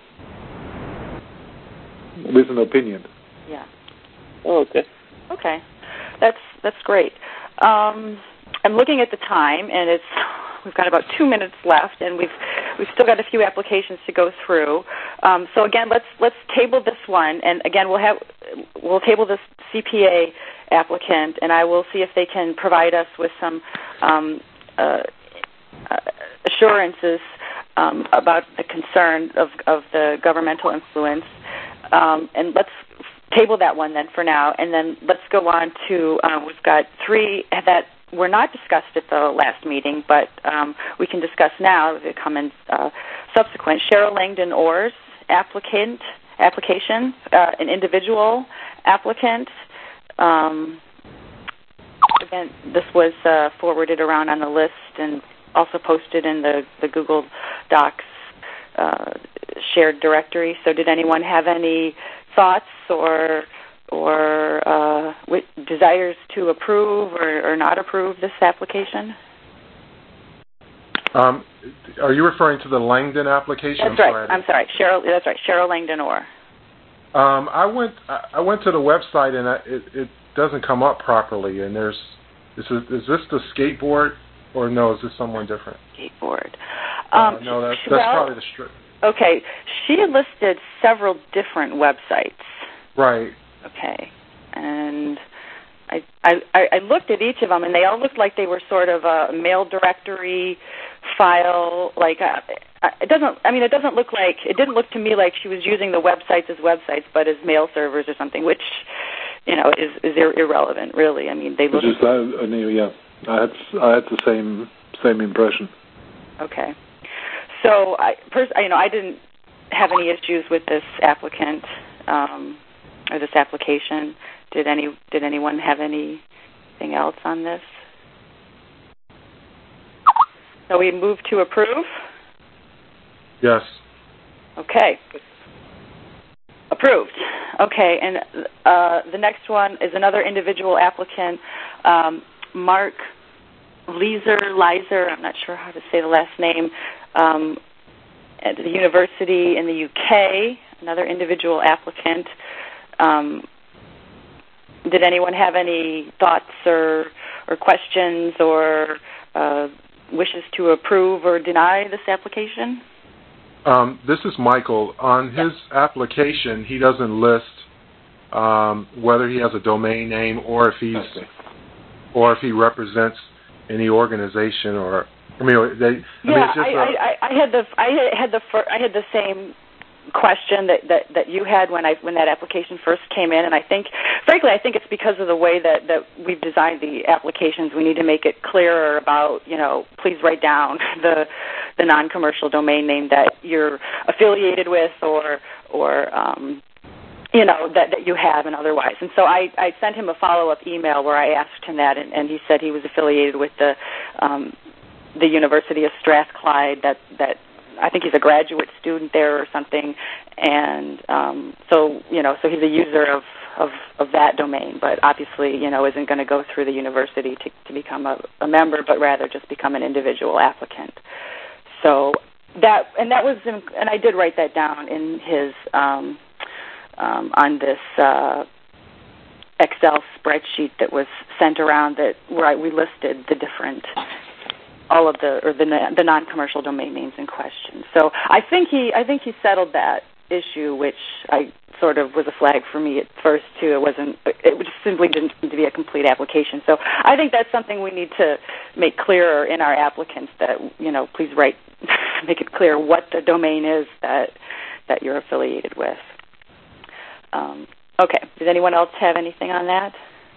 With an opinion. Yeah. Oh, okay. Okay. That's great. I'm looking at the time, and we've got about 2 minutes left, and we've still got a few applications to go through. So again, let's table this one, and again we'll table this CPA applicant, and I will see if they can provide us with some assurances about the concern of the governmental influence. And let's table that one then for now, and then let's go on to we've got 3 that were not discussed at the last meeting, but we can discuss now. They come in subsequent. Cheryl Langdon Orr's application, an individual applicant. Again, this was forwarded around on the list and also posted in the Google Docs shared directory. So did anyone have any thoughts or desires to approve or not approve this application? Are you referring to the Langdon application? That's right. I'm sorry, Cheryl. That's right, Cheryl Langdon Orr. I went to the website and it doesn't come up properly. And is this the skateboard or no? Is this someone different? Skateboard. No, that's probably the strip. Okay, she listed several different websites. Right. Okay, and I looked at each of them, and they all looked like they were sort of a mail directory file. Like it didn't look to me like she was using the websites as websites, but as mail servers or something, which is irrelevant, really. I mean, they look. Yeah, I had the same impression. Okay, so I didn't have any issues with this applicant or this application. Did anyone have anything else on this? So we move to approve? Yes. Okay. Approved. Okay, and the next one is another individual applicant, Mark Leiser, I'm not sure how to say the last name, at the university in the UK, another individual applicant. Did anyone have any thoughts or questions or wishes to approve or deny this application? This is Michael. On his application, he doesn't list whether he has a domain name or if he represents any organization or. I had the same question that you had when that application first came in, and I think it's because of the way that we've designed the applications. We need to make it clearer about, please write down the non-commercial domain name that you're affiliated with or that you have and otherwise. And so I sent him a follow-up email where I asked him that, and he said he was affiliated with the University of Strathclyde, that I think he's a graduate student there or something, and so he's a user of that domain, but obviously, isn't going to go through the university to become a member, but rather just become an individual applicant. So and I did write that down in his on this Excel spreadsheet that was sent around where we listed the different. All of the non-commercial domain names in question. So I think he settled that issue, which I sort of was a flag for me at first too. It just simply didn't seem to be a complete application. So I think that's something we need to make clearer in our applicants, that please make it clear what the domain is that you're affiliated with. Okay. Does anyone else have anything on that?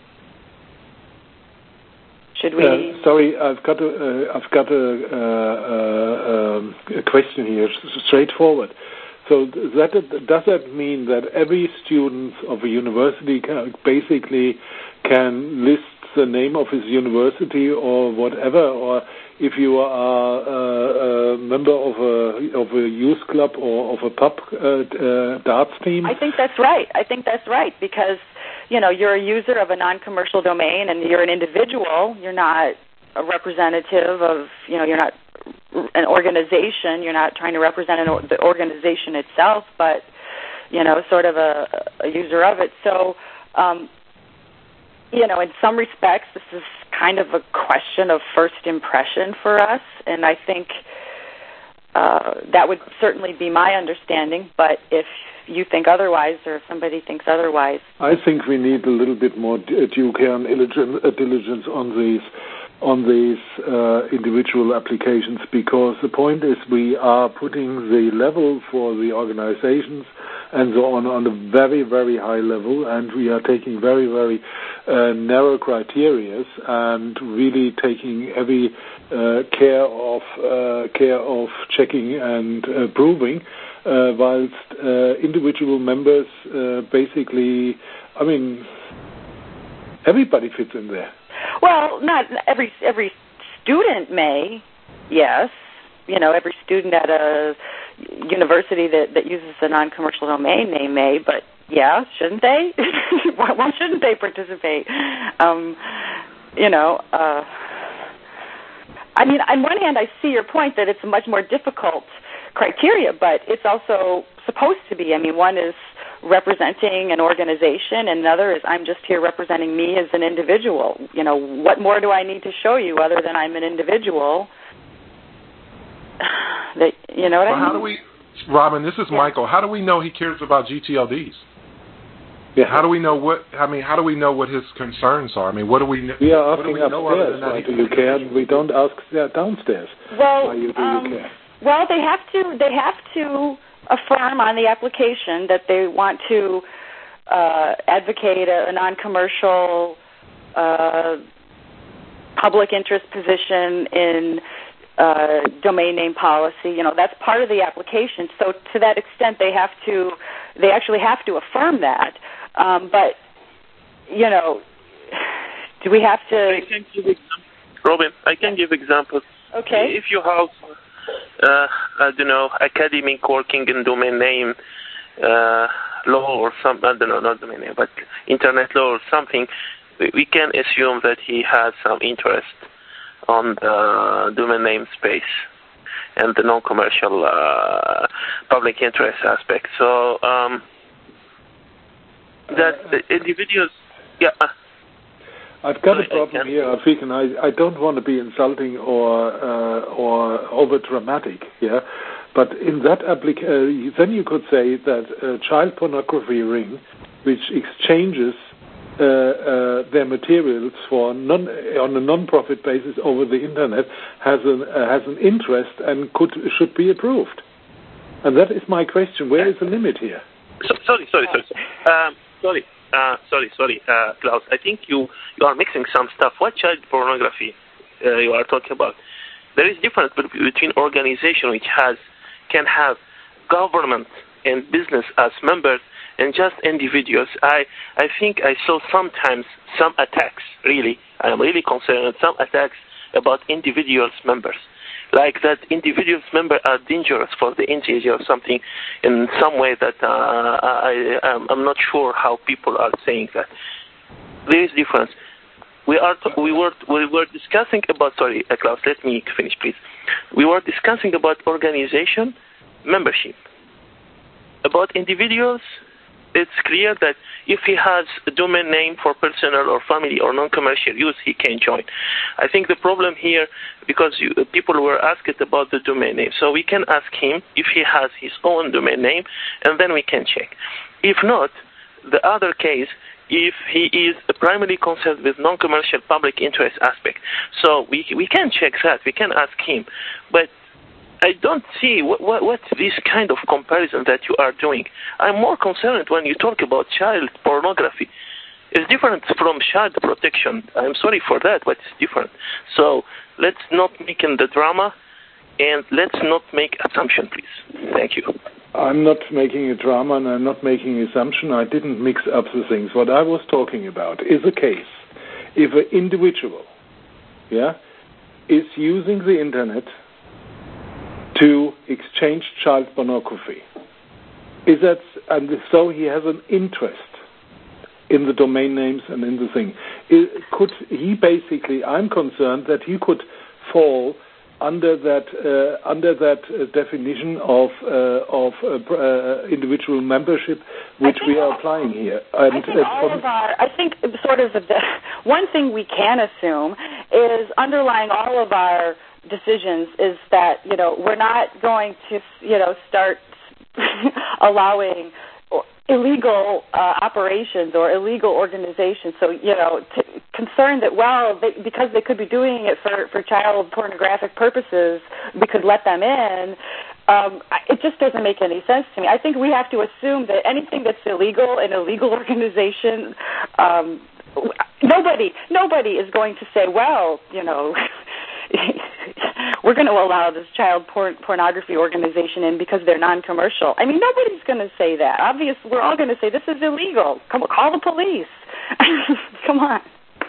Should we? Sorry, I've got a question here, straightforward. So does that mean that every student of a university basically can list the name of his university or whatever, or if you are a member of a youth club or of a pub darts team? I think that's right, because you're a user of a non-commercial domain, and you're an individual. You're not a representative of, you're not an organization. You're not trying to represent the organization itself, but, sort of a user of it. So, in some respects, this is kind of a question of first impression for us, and I think that would certainly be my understanding, but if you think otherwise, or if somebody thinks otherwise. I think we need a little bit more due care and diligence on these individual applications, because the point is we are putting the level for the organizations and so on a very, very high level, and we are taking very, very narrow criteria and really taking every care of checking and proving. Whilst individual members basically, everybody fits in there. Well, not every student may, yes. Every student at a university that uses a non-commercial domain name may, but yeah, shouldn't they? Why shouldn't they participate? On one hand, I see your point that it's a much more difficult criteria, but it's also supposed to be. One is representing an organization, and another is I'm just here representing me as an individual. What more do I need to show you other than I'm an individual? What I mean? How do we, Robin, this is Michael, how do we know he cares about GTLDs? Yeah. How do we know what? I mean, how do we know what his concerns are? I mean, what do we? We are asking upstairs. Why do you care? We don't ask downstairs. Well, why do you care? Well, they have to affirm on the application that they want to advocate a non-commercial public interest position in domain name policy. You know, that's part of the application. So to that extent, they actually have to affirm that. But, you know, do we have to... I can give Robin, I can give examples. Okay. If you have, I don't know, academic working in domain name law or some, I don't know, not domain name, but internet law or something, we can assume that he has some interest on the domain name space and the non-commercial public interest aspect. So that the individuals, yeah. I've got a problem here, Afiq, and I don't want to be insulting or over dramatic, yeah. But in that application, then you could say that a child pornography ring, which exchanges their materials on a non-profit basis over the internet, has an interest and should be approved. And that is my question. Where is the limit here? Sorry, Klaus. I think you are mixing some stuff. What child pornography you are talking about? There is difference between organization which can have government and business as members and just individuals. I think I saw sometimes some attacks. Really, I am really concerned. Some attacks about individuals members. Like that individuals members are dangerous for the entity or something in some way that I'm not sure how people are saying that. There is difference. We were discussing about, sorry, Klaus, let me finish, please. We were discussing about organization membership. About individuals, it's clear that if he has a domain name for personal or family or non-commercial use, he can join. I think the problem here, because people were asked about the domain name, so we can ask him if he has his own domain name, and then we can check. If not, the other case, if he is primarily concerned with non-commercial public interest aspect. So we can check that, we can ask him. But I don't see what's this kind of comparison that you are doing. I'm more concerned when you talk about child pornography. It's different from child protection. I'm sorry for that, but it's different. So let's not make the drama, and let's not make assumption, please. Thank you. I'm not making a drama, and I'm not making an assumption. I didn't mix up the things. What I was talking about is a case. If an individual, is using the internet to exchange child pornography, and so he has an interest in the domain names and in the thing. Could he basically? I'm concerned that he could fall under that definition of individual membership, which we are applying here. I think sort of one thing we can assume is underlying all of our decisions is that we're not going to start allowing illegal operations or illegal organizations. So concerned that because they could be doing it for child pornographic purposes, we could let them in. It just doesn't make any sense to me. I think we have to assume that anything that's illegal in a legal organization, nobody is going to say, we're going to allow this child pornography organization in because they're non-commercial. I mean, nobody's going to say that. Obviously, we're all going to say this is illegal. Call the police. Come on.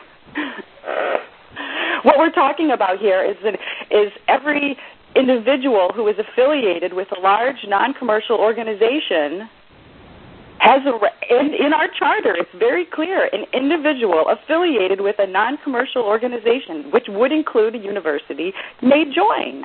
What we're talking about here is every individual who is affiliated with a large non-commercial organization has in our charter, it's very clear, an individual affiliated with a non-commercial organization, which would include a university, may join.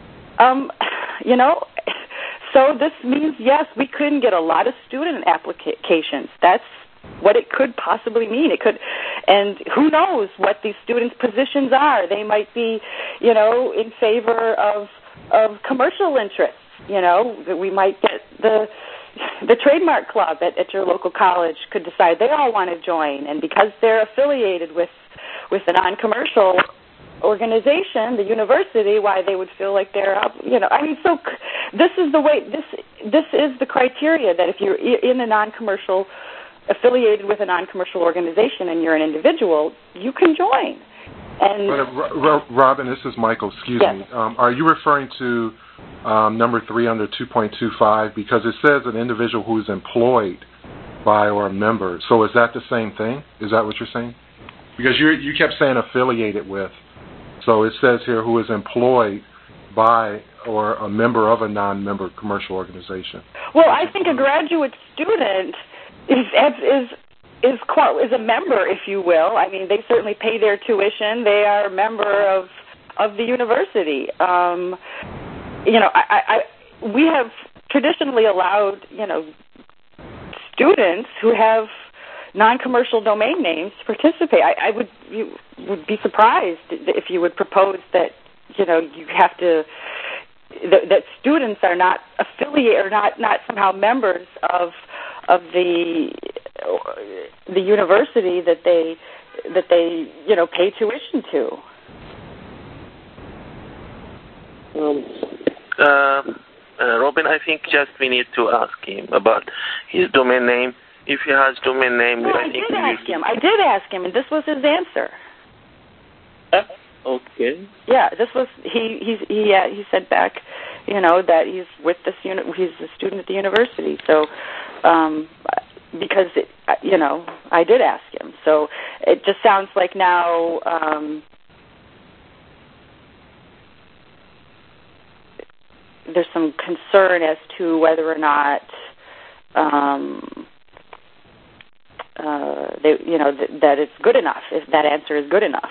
So this means, yes, we couldn't get a lot of student applications. That's what it could possibly mean. It could, and who knows what these students' positions are. They might be, in favor of commercial interests. We might get the trademark club at your local college could decide they all want to join, and because they're affiliated with a non-commercial organization, the university, why they would feel like they're up, so this is the way, this is the criteria that if you're in a non-commercial, affiliated with a non-commercial organization and you're an individual, you can join. And Robin, this is Michael, excuse me. Are you referring to number 3 under 2.25? Because it says an individual who is employed by or a member. So is that the same thing? Is that what you're saying? Because you kept saying affiliated with. So it says here who is employed by or a member of a non-member commercial organization. Well, I think a graduate student is a member, if you will. I mean, they certainly pay their tuition. They are a member of the university. We have traditionally allowed, students who have non-commercial domain names to participate. You would be surprised if you would propose that, you have to, that students are not affiliated or not somehow members of the university that they pay tuition to. Robin, I think just we need to ask him about his domain name. If he has domain name, I did ask him, and this was his answer. Okay. Yeah, this was he said back, that he's with this he's a student at the university. So, because I did ask him. So it just sounds like now. There's some concern as to whether or not that it's good enough, if that answer is good enough.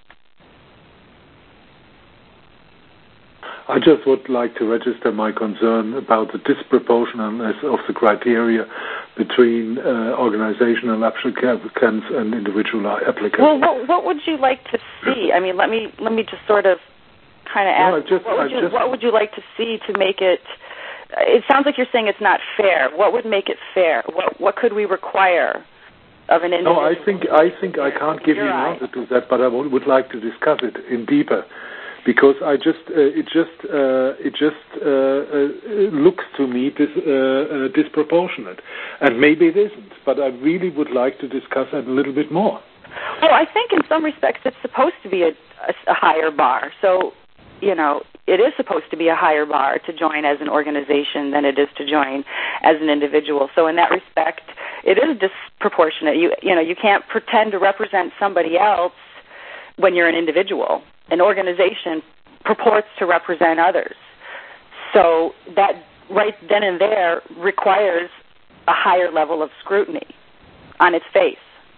I just would like to register my concern about the disproportionateness of the criteria between organizational applicants and individual applicants. Well, what would you like to see? I mean, let me just sort of kind of ask, what would you like to see to make it? It sounds like you're saying it's not fair. What would make it fair? What could we require of an individual? No, I think I can't give you an answer to that, but I would like to discuss it in deeper, because it just looks to me disproportionate, and maybe it isn't. But I really would like to discuss it a little bit more. Well, I think in some respects it's supposed to be a higher bar. So, it is supposed to be a higher bar to join as an organization than it is to join as an individual. So in that respect, it is disproportionate. You can't pretend to represent somebody else when you're an individual. An organization purports to represent others. So that right then and there requires a higher level of scrutiny on its face.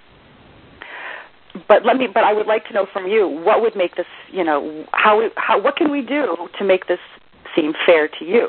But I would like to know from you, what would make this, what can we do to make this seem fair to you?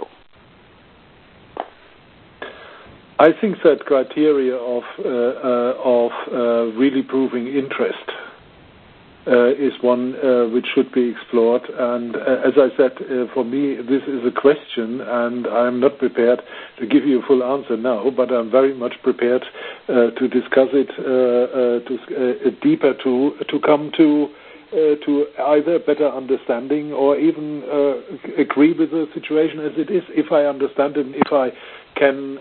I think that criteria of really proving interest is one which should be explored. And as I said, for me, this is a question, and I'm not prepared to give you a full answer now, but I'm very much prepared to discuss it deeper to come to either a better understanding or even agree with the situation as it is, if I understand it and if I can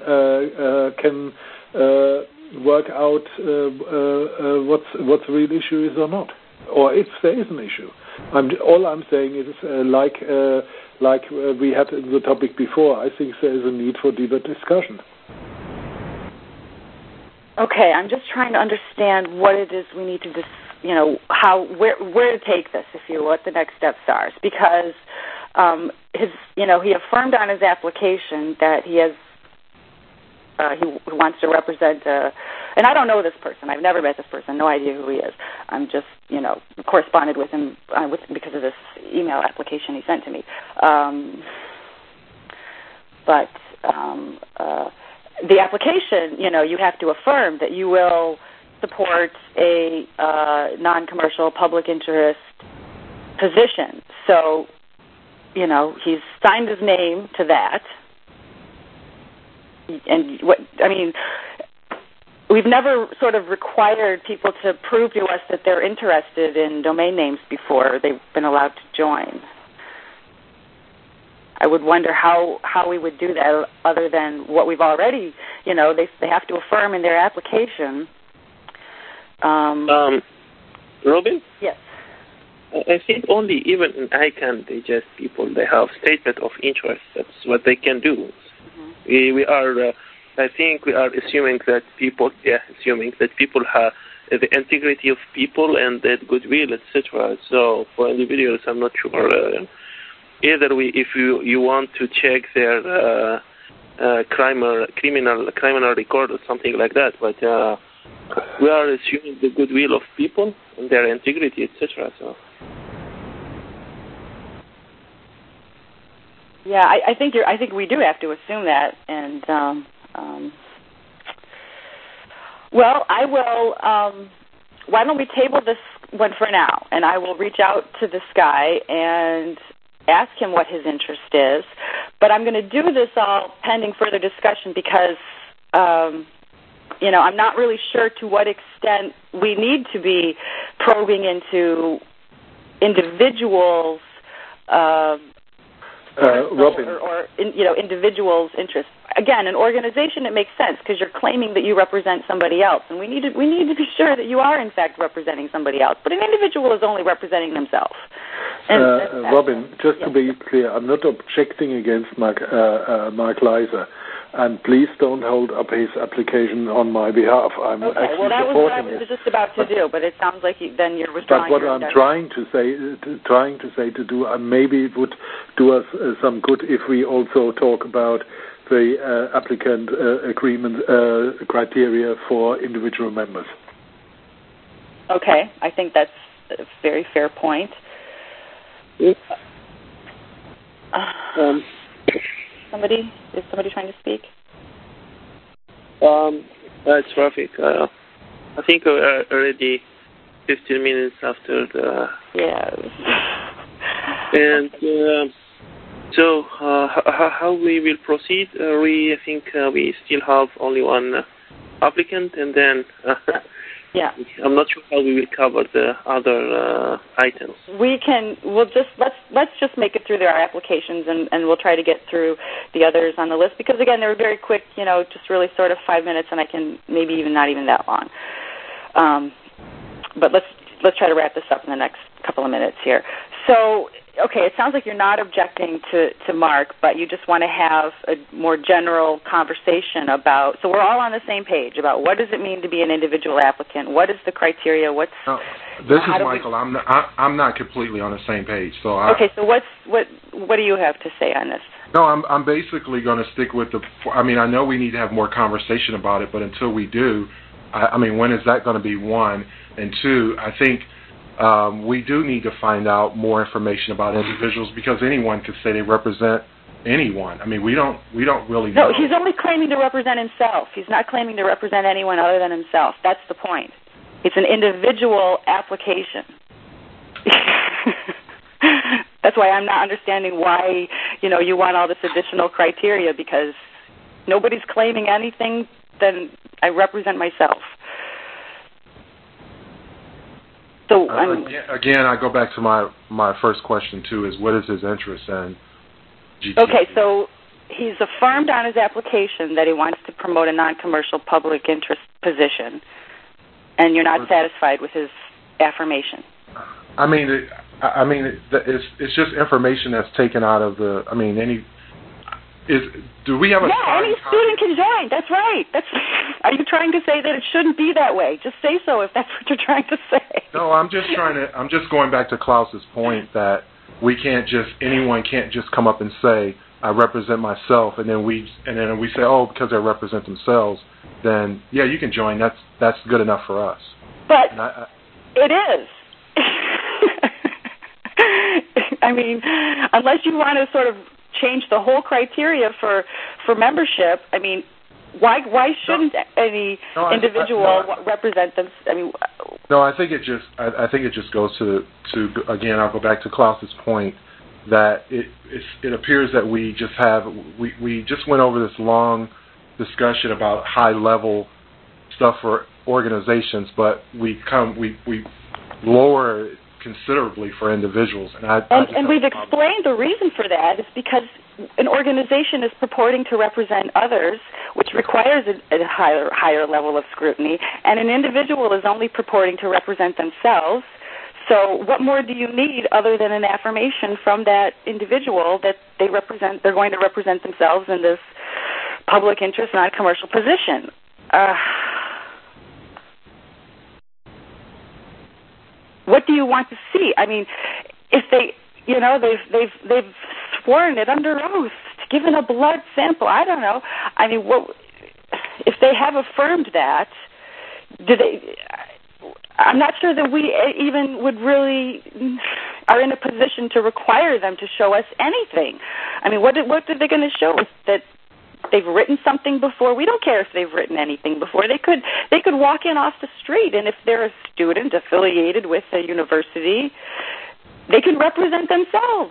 work out what the real issue is or not, or if there is an issue. All I'm saying is, like we had in the topic before, I think there is a need for deeper discussion. Okay, I'm just trying to understand what it is we need to where to take this, if you will, what the next steps are. Because he affirmed on his application that he has he wants to represent and I don't know this person. I've never met this person. No idea who he is. I'm just corresponded with him because of this email application he sent to me. But the application, you have to affirm that you will support a non-commercial public interest position. So, he's signed his name to that. we've never sort of required people to prove to us that they're interested in domain names before they've been allowed to join. I would wonder how we would do that other than what we've already, they have to affirm in their application. Robin? Yes. I think only even in ICANN, they have statement of interest. That's what they can do. Mm-hmm. We are, I think we are assuming that people have the integrity of people and that goodwill, etc. So for individuals, I'm not sure. Either if you want to check their criminal record or something like that, but we are assuming the goodwill of people and their integrity, etc. So. Yeah, I think we do have to assume that, and well, I will. Why don't we table this one for now, and I will reach out to this guy and ask him what his interest is. But I'm going to do this all pending further discussion because, I'm not really sure to what extent we need to be probing into individuals. Robin, or individuals' interests. Again, an organization, it makes sense because you're claiming that you represent somebody else, and we need to be sure that you are in fact representing somebody else. But an individual is only representing themselves. Robin, just to be clear, I'm not objecting against Mark Leiser, and please don't hold up his application on my behalf. I'm actually well, that was what I was just about to do, but it sounds like then you're withdrawing. But what I'm trying to say, maybe it would do us some good if we also talk about the applicant agreement criteria for individual members. Okay, I think that's a very fair point. Is somebody trying to speak? It's Rafik. I think we're already 15 minutes after the... Yeah. And so how we will proceed? I think we still have only one applicant, and then... Yeah. I'm not sure how we will cover the other items. Let's just make it through our applications, and we'll try to get through the others on the list, because again, they were very quick, just really sort of 5 minutes, and I can maybe even not even that long. But let's try to wrap this up in the next couple of minutes here. So, okay, it sounds like you're not objecting to Mark, but you just want to have a more general conversation about, so we're all on the same page about what does it mean to be an individual applicant, what is the criteria, this is Michael. I'm not completely on the same page. So okay, so what do you have to say on this? No, I'm basically going to stick with I know we need to have more conversation about it, but until we do, when is that going to be, one? And two, I think we do need to find out more information about individuals, because anyone could say they represent anyone. We don't really know. No, he's only claiming to represent himself. He's not claiming to represent anyone other than himself. That's the point. It's an individual application. That's why I'm not understanding why, you want all this additional criteria, because nobody's claiming anything, then I represent myself. So again, I go back to my first question too: is what is his interest in GTP? Okay, so he's affirmed on his application that he wants to promote a non-commercial public interest position, and you're not satisfied with his affirmation. It's just information that's taken out of the. Do we have a? Yeah, any student can join. That's right. Are you trying to say that it shouldn't be that way? Just say so if that's what you're trying to say. No, I'm just going back to Klaus's point that anyone can't just come up and say I represent myself, and then we say, oh, because they represent themselves, then yeah, you can join. That's good enough for us. But it is. Unless you want to sort of change the whole criteria for membership, why shouldn't any individual represent them? No, I think it just goes to again. I'll go back to Klaus's point that it appears that we just went over this long discussion about high-level stuff for organizations, but we lower it considerably for individuals. And we've explained the reason for that is because an organization is purporting to represent others, which requires a higher level of scrutiny, and an individual is only purporting to represent themselves. So what more do you need other than an affirmation from that individual that they're going to represent themselves in this public interest, non-commercial position? What do you want to see? I mean, if they've sworn it under oath, given a blood sample. I don't know. I mean, if they have affirmed that? Do they? I'm not sure that we even would really are in a position to require them to show us anything. I mean, what are they going to show us? That they've written something before? We don't care if they've written anything before. They could walk in off the street, and if they're a student affiliated with a university, they can represent themselves.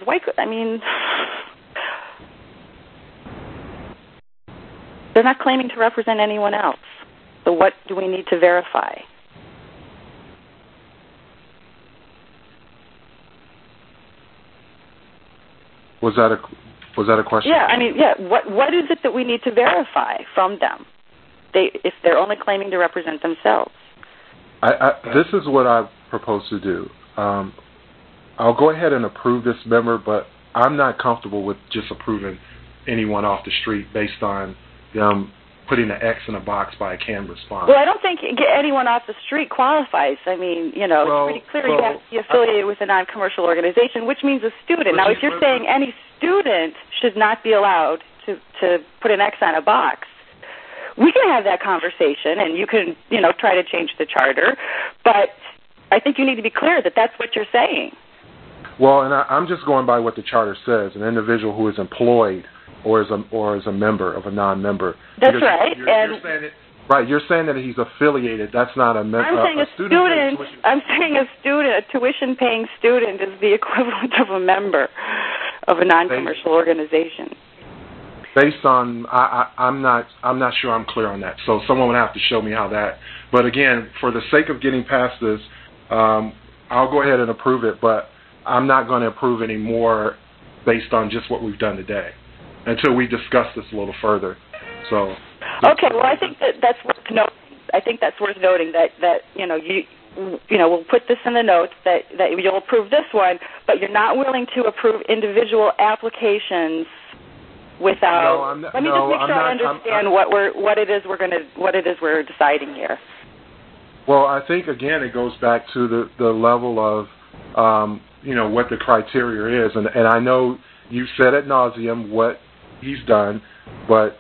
They're not claiming to represent anyone else. So what do we need to verify? Was that a question? Yeah, I mean, yeah. What is it that we need to verify from them? If they're only claiming to represent themselves. This is what I propose to do. I'll go ahead and approve this member, but I'm not comfortable with just approving anyone off the street based on them putting an X in a box by a canned response. Well, I don't think anyone off the street qualifies. I mean, it's pretty clear you have to be affiliated with a non-commercial organization, which means a student. Now, if you're saying any student should not be allowed to put an X on a box, we can have that conversation, and you can, try to change the charter. But I think you need to be clear that that's what you're saying. Well, and I'm just going by what the charter says: an individual who is employed or is a member of a non-member. That's right. You're saying that he's affiliated. That's not a member. I'm saying a student. I'm saying a student, a tuition-paying student, is the equivalent of a member of a non-commercial organization. Based on, I'm not sure I'm clear on that. So someone would have to show me how that. But again, for the sake of getting past this, I'll go ahead and approve it. But I'm not going to approve any more based on just what we've done today until we discuss this a little further. So. Okay. Well, I think that's worth noting. I think that's worth noting that we'll put this in the notes that you'll approve this one, but you're not willing to approve individual applications without. Let me just make sure I understand what it is we're deciding here. Well, I think again it goes back to the level of what the criteria is, and I know you said ad nauseum what he's done, but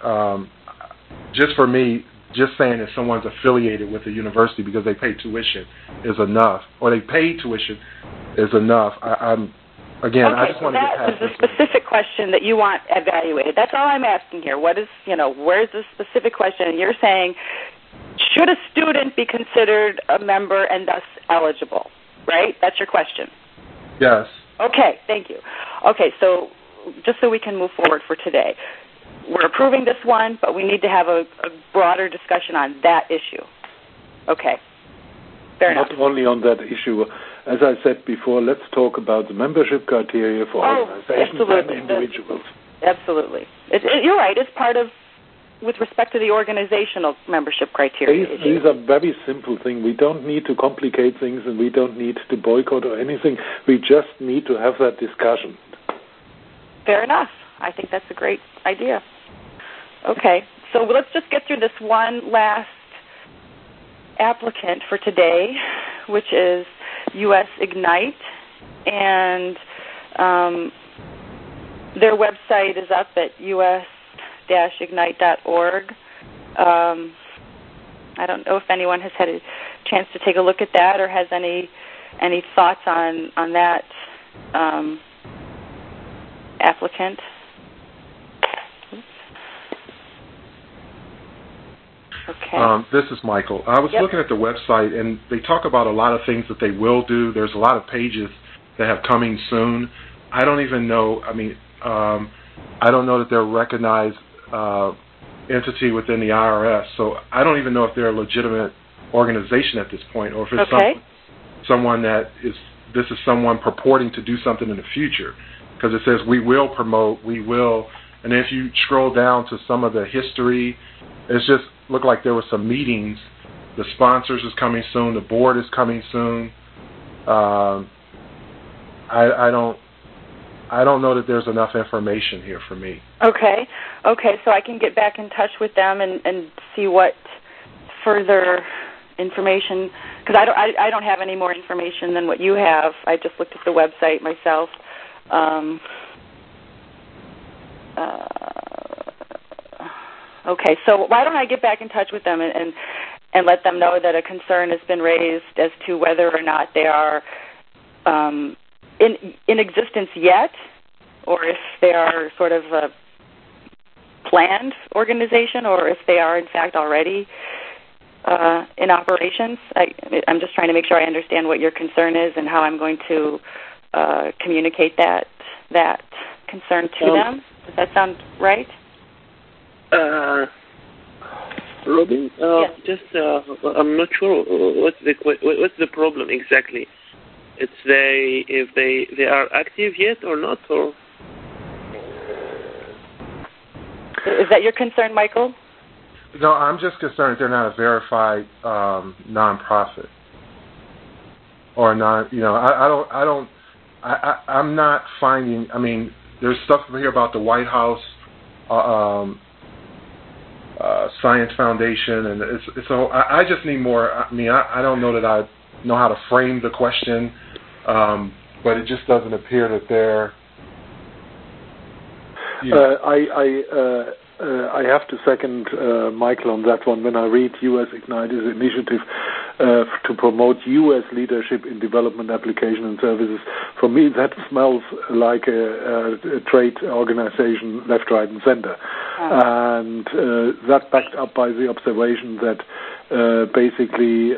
just for me, just saying that someone's affiliated with a university because they pay tuition is enough, or they paid tuition is enough. I just want to get past this. That is a specific question that you want evaluated. That's all I'm asking here. Where's the specific question? And you're saying, should a student be considered a member and thus eligible? Right? That's your question. Yes. Okay, thank you. Okay, so just so we can move forward for today, we're approving this one, but we need to have a broader discussion on that issue. Okay, fair enough. Not only on that issue. As I said before, let's talk about the membership criteria for organizations and individuals. Absolutely. You're right. It's part of, with respect to the organizational membership criteria. These are very simple things. We don't need to complicate things, and we don't need to boycott or anything. We just need to have that discussion. Fair enough. I think that's a great idea. Okay, so let's just get through this one last applicant for today, which is US Ignite, and their website is up at us-ignite.org. I don't know if anyone has had a chance to take a look at that or has any thoughts on that applicant. Okay. This is Michael. I was looking at the website, and they talk about a lot of things that they will do. There's a lot of pages that have coming soon. I don't even know. I mean, I don't know that they're recognized entity within the IRS. So I don't even know if they're a legitimate organization at this point, or if it's someone that is someone purporting to do something in the future, because it says we will promote, we will, and if you scroll down to some of the history, it's just looked like there were some meetings. The sponsors is coming soon, the board is coming soon. I don't know that there's enough information here for me. Okay, so I can get back in touch with them and see what further information, because I don't have any more information than what you have. I just looked at the website myself. Okay, so why don't I get back in touch with them and let them know that a concern has been raised as to whether or not they are in existence yet, or if they are sort of a planned organization, or if they are in fact already in operations. I'm just trying to make sure I understand what your concern is and how I'm going to communicate that concern to them. Does that sound right? Robin, yes. I'm not sure what's the problem exactly. It's if they are active yet or not, or is that your concern, Michael? No, I'm just concerned they're not a verified nonprofit or non. I'm not finding. I mean, there's stuff here about the White House Science Foundation, and so I just need more. I mean, I don't know that I know how to frame the question, but it just doesn't appear that they're. I have to second Michael on that one. When I read U.S. Ignite's initiative to promote U.S. leadership in development, application, and services, for me that smells like a trade organization left, right, and center. And that backed up by the observation that basically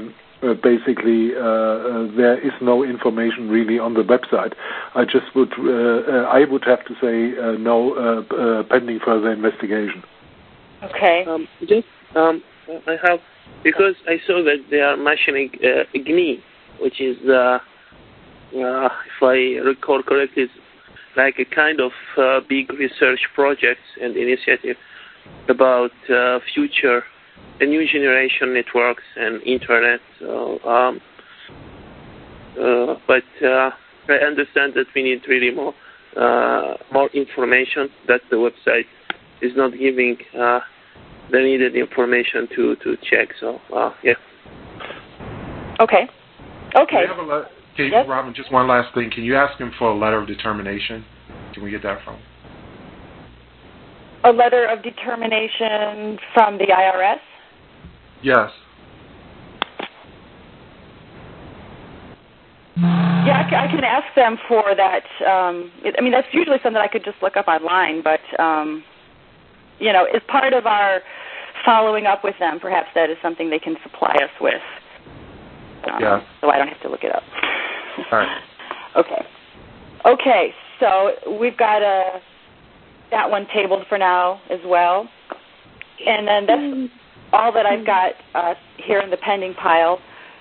there is no information really on the website. I would have to say no, pending further investigation. Okay. I have, because I saw that they are mentioning IGNI, which is if I recall correctly, it's like a kind of big research project and initiative about future the new generation networks and internet. So, but I understand that we need really more information, that the website is not giving the needed information to check. So, yeah. Okay. Yes? Robin, just one last thing. Can you ask him for a letter of determination? Can we get that from him? A letter of determination from the IRS? Yes. Yeah, I can ask them for that. I mean, that's usually something I could just look up online, but, as part of our following up with them, perhaps that is something they can supply us with. So I don't have to look it up. All right. Okay, so we've got that one tabled for now as well. And then that's all that I've got here in the pending pile.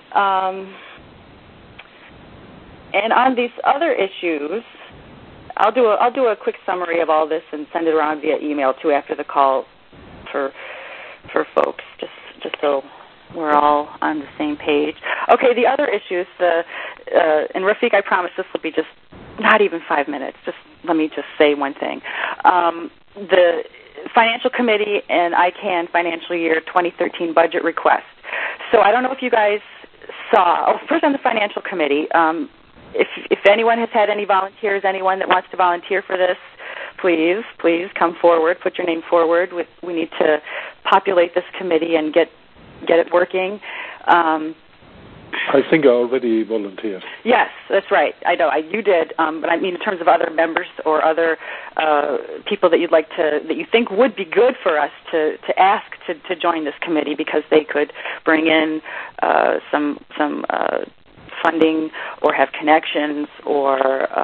And on these other issues, I'll do a quick summary of all this and send it around via email too after the call for folks, just so we're all on the same page. Okay, the other issues, and Rafiq, I promise this will be just not even 5 minutes. Just let me just say one thing. The Financial Committee and ICANN financial year 2013 budget request. So I don't know if you guys saw. First on the Financial Committee, if anyone has had any volunteers, anyone that wants to volunteer for this, please come forward. Put your name forward. We need to populate this committee and get it working. I think I already volunteered. Yes, that's right. I know you did, but I mean in terms of other members or other people that that you think would be good for us to ask to join this committee, because they could bring in some funding or have connections or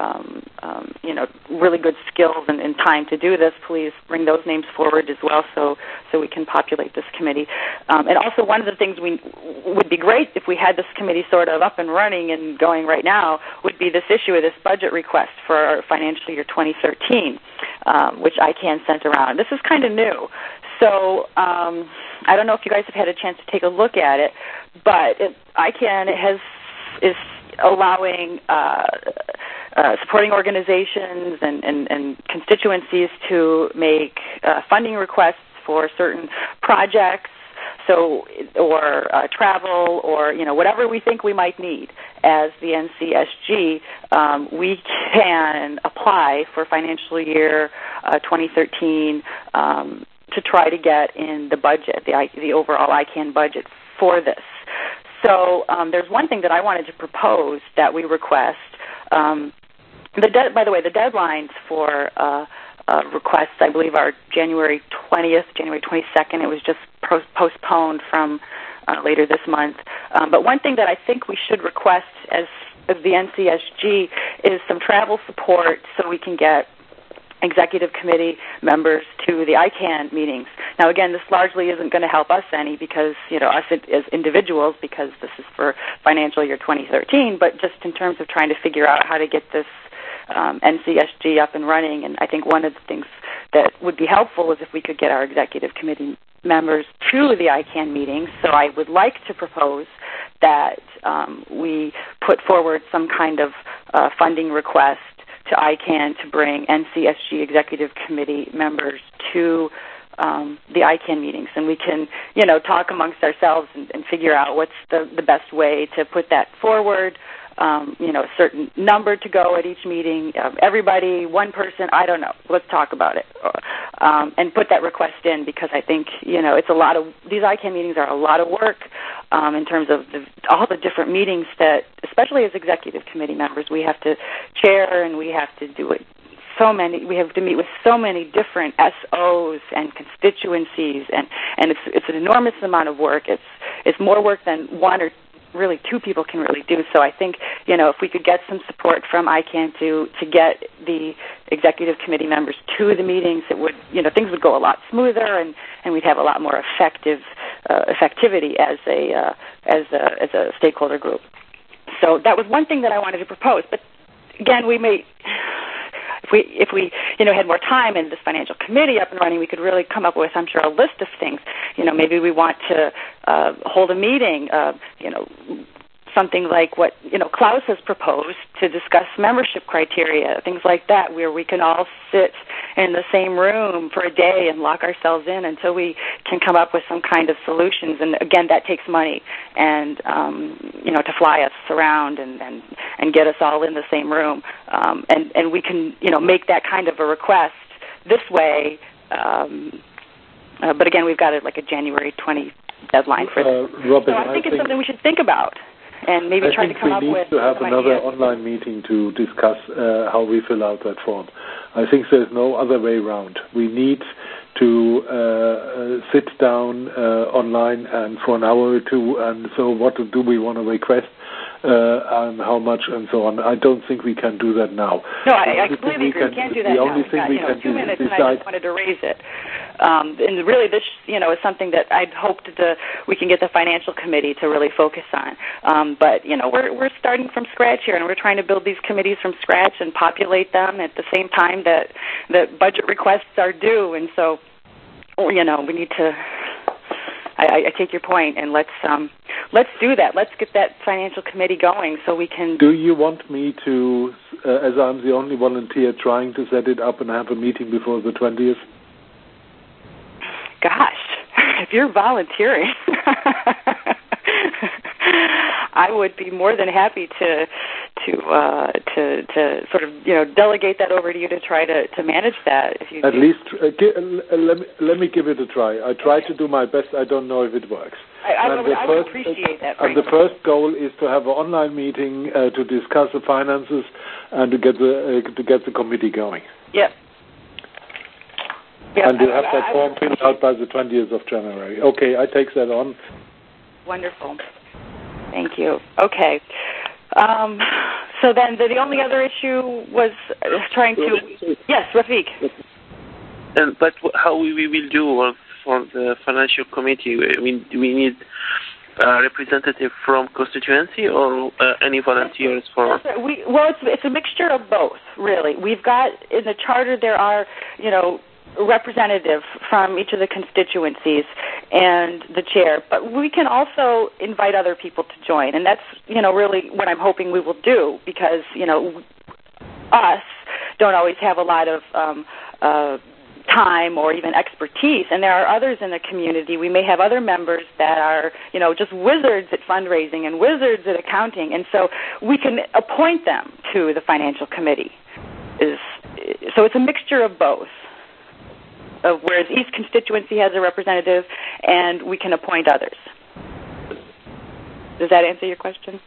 really good skills and time to do this, please bring those names forward as well, so we can populate this committee. And also, one of the things would be great if we had this committee sort of up and running and going right now would be this issue of this budget request for our financial year 2013, which ICANN sent around. This is kind of new. So I don't know if you guys have had a chance to take a look at it, but ICANN is allowing supporting organizations and constituencies to make funding requests for certain projects, or travel, or whatever we think we might need as the NCSG. We can apply for financial year 2013 to try to get in the budget, the overall ICANN budget for this. So there's one thing that I wanted to propose that we request. By the way, the deadlines for requests, I believe, are January 20th, January 22nd. It was just postponed from later this month. But one thing that I think we should request as the NCSG is some travel support so we can get executive committee members to the ICANN meetings. Now, again, this largely isn't going to help us any because, us as individuals, because this is for financial year 2013, but just in terms of trying to figure out how to get this NCSG up and running. And I think one of the things that would be helpful is if we could get our executive committee members to the ICANN meetings. So I would like to propose that we put forward some kind of funding request to ICANN to bring NCSG executive committee members to the ICANN meetings, and we can, talk amongst ourselves and figure out what's the best way to put that forward. A certain number to go at each meeting. Everybody, one person, I don't know. Let's talk about it, and put that request in, because I think it's a lot of these ICANN meetings are a lot of work in terms of all the different meetings that, especially as executive committee members, we have to chair, and we have to do it. We have to meet with so many different SOs and constituencies, and it's an enormous amount of work. It's more work than one or really two people can really do. So I think, if we could get some support from ICANN to get the executive committee members to the meetings, it would, things would go a lot smoother, and we'd have a lot more effectivity as a stakeholder group. So that was one thing that I wanted to propose. But again, we may, if we had more time and this financial committee up and running, we could really come up with, I'm sure, a list of things. Maybe we want to hold a meeting, something like what, Klaus has proposed to discuss membership criteria, things like that, where we can all sit in the same room for a day and lock ourselves in until we can come up with some kind of solutions. And again, that takes money, and to fly us around and get us all in the same room. And we can, make that kind of a request this way. But again, we've got a January 20 deadline for this. Robin, so I think it's something we should think about. And maybe try to come up with. I think we need to have another online meeting to discuss how we fill out that form. I think there's no other way around. We need to sit down online and for an hour or two, and so what do we want to request and how much and so on. I don't think we can do that now. No, I completely agree. We can't do that now. The only thing we can 2 minutes, and I just wanted to raise it. And really, this, is something that I'd hoped we can get the financial committee to really focus on. But we're starting from scratch here, and we're trying to build these committees from scratch and populate them at the same time that budget requests are due. And so, we need to. I take your point, and let's do that. Let's get that financial committee going so we can. Do you want me to, as I'm the only volunteer trying to set it up and have a meeting before the 20th? Gosh, if you're volunteering, I would be more than happy to sort of delegate that over to you to try to manage that. If you at least let me give it a try. I try to do my best. I don't know if it works. I would appreciate that. And the first goal is to have an online meeting to discuss the finances and to get the committee going. Yep. And we'll have that form filled out by the 20th of January. Okay, I take that on. Wonderful. Thank you. Okay. So then the only other issue was trying to... Yes, Rafiq. But how we will do for the financial committee? Do we need a representative from constituency or any volunteers for... It's a mixture of both, really. We've got, in the charter, there are, representative from each of the constituencies and the chair, but we can also invite other people to join, and that's really what I'm hoping we will do, because us don't always have a lot of time or even expertise, and there are others in the community. We may have other members that are just wizards at fundraising and wizards at accounting, and so we can appoint them to the financial committee. So it's a mixture of both. Whereas each constituency has a representative, and we can appoint others. Does that answer your question?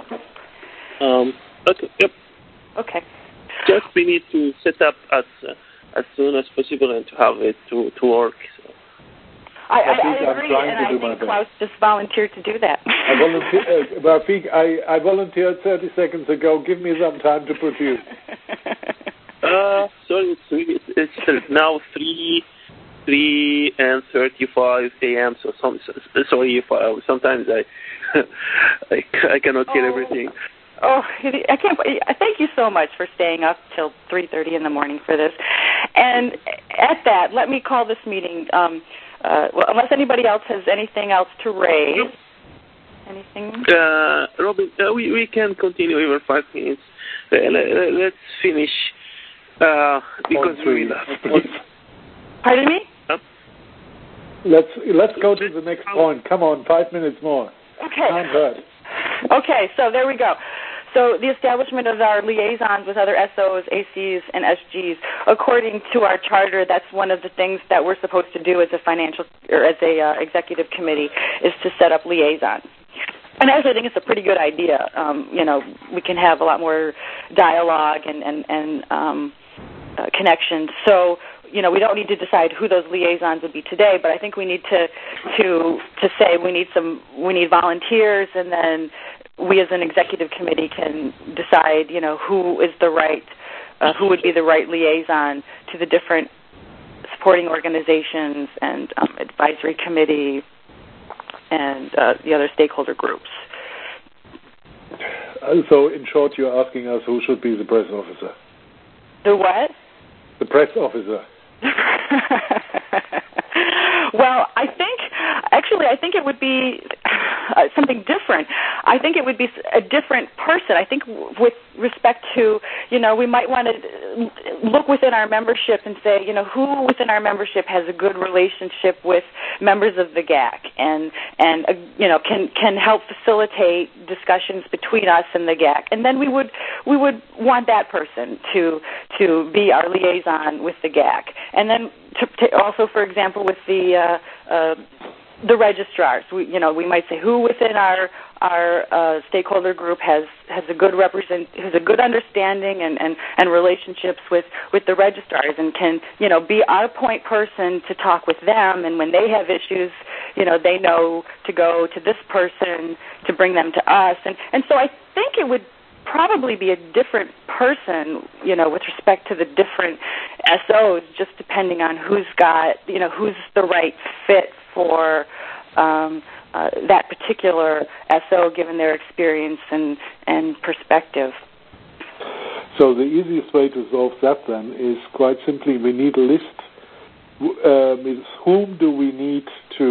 Okay. Yep. Okay. Just we need to set up as soon as possible and to have it to work. So. I agree, and I think Klaus just volunteered to do that. Rafiq, I volunteered 30 seconds ago. Give me some time to produce. Sorry, it's now 3:35 a.m. So sorry if sometimes I cannot hear everything. Oh, I can't. Thank you so much for staying up till 3:30 in the morning for this. And at that, let me call this meeting. Unless anybody else has anything else to raise. Anything? Robin, we can continue even 5 minutes. Let's finish. Because we Pardon me? Huh? Let's go to the next point. Come on, 5 minutes more. Okay. Can't hurt. Okay, so there we go. So the establishment of our liaisons with other SOs, ACs, and SGs, according to our charter, that's one of the things that we're supposed to do as a executive committee, is to set up liaisons. And I actually think it's a pretty good idea. We can have a lot more dialogue and connections. So, we don't need to decide who those liaisons would be today, but I think we need to say we need volunteers, and then we as an executive committee can decide, who is who would be the right liaison to the different supporting organizations and advisory committee and the other stakeholder groups. So, in short, you're asking us who should be the press officer. The what? The press officer. Well, I think it would be something different. I think it would be a different person. I think with respect to, we might want to look within our membership and say, who within our membership has a good relationship with members of the GAC and can help facilitate discussions between us and the GAC. And then we would want that person to be our liaison with the GAC. And then to also, for example, with the registrars, we might say who within our stakeholder group has a good understanding and relationships with the registrars and can be our point person to talk with them, and when they have issues, they know to go to this person to bring them to us, and so I think it would probably be a different person, with respect to the different SOs, just depending on who's the right fit for that particular SO, given their experience and perspective. So the easiest way to solve that then is quite simply we need a list. With whom do we need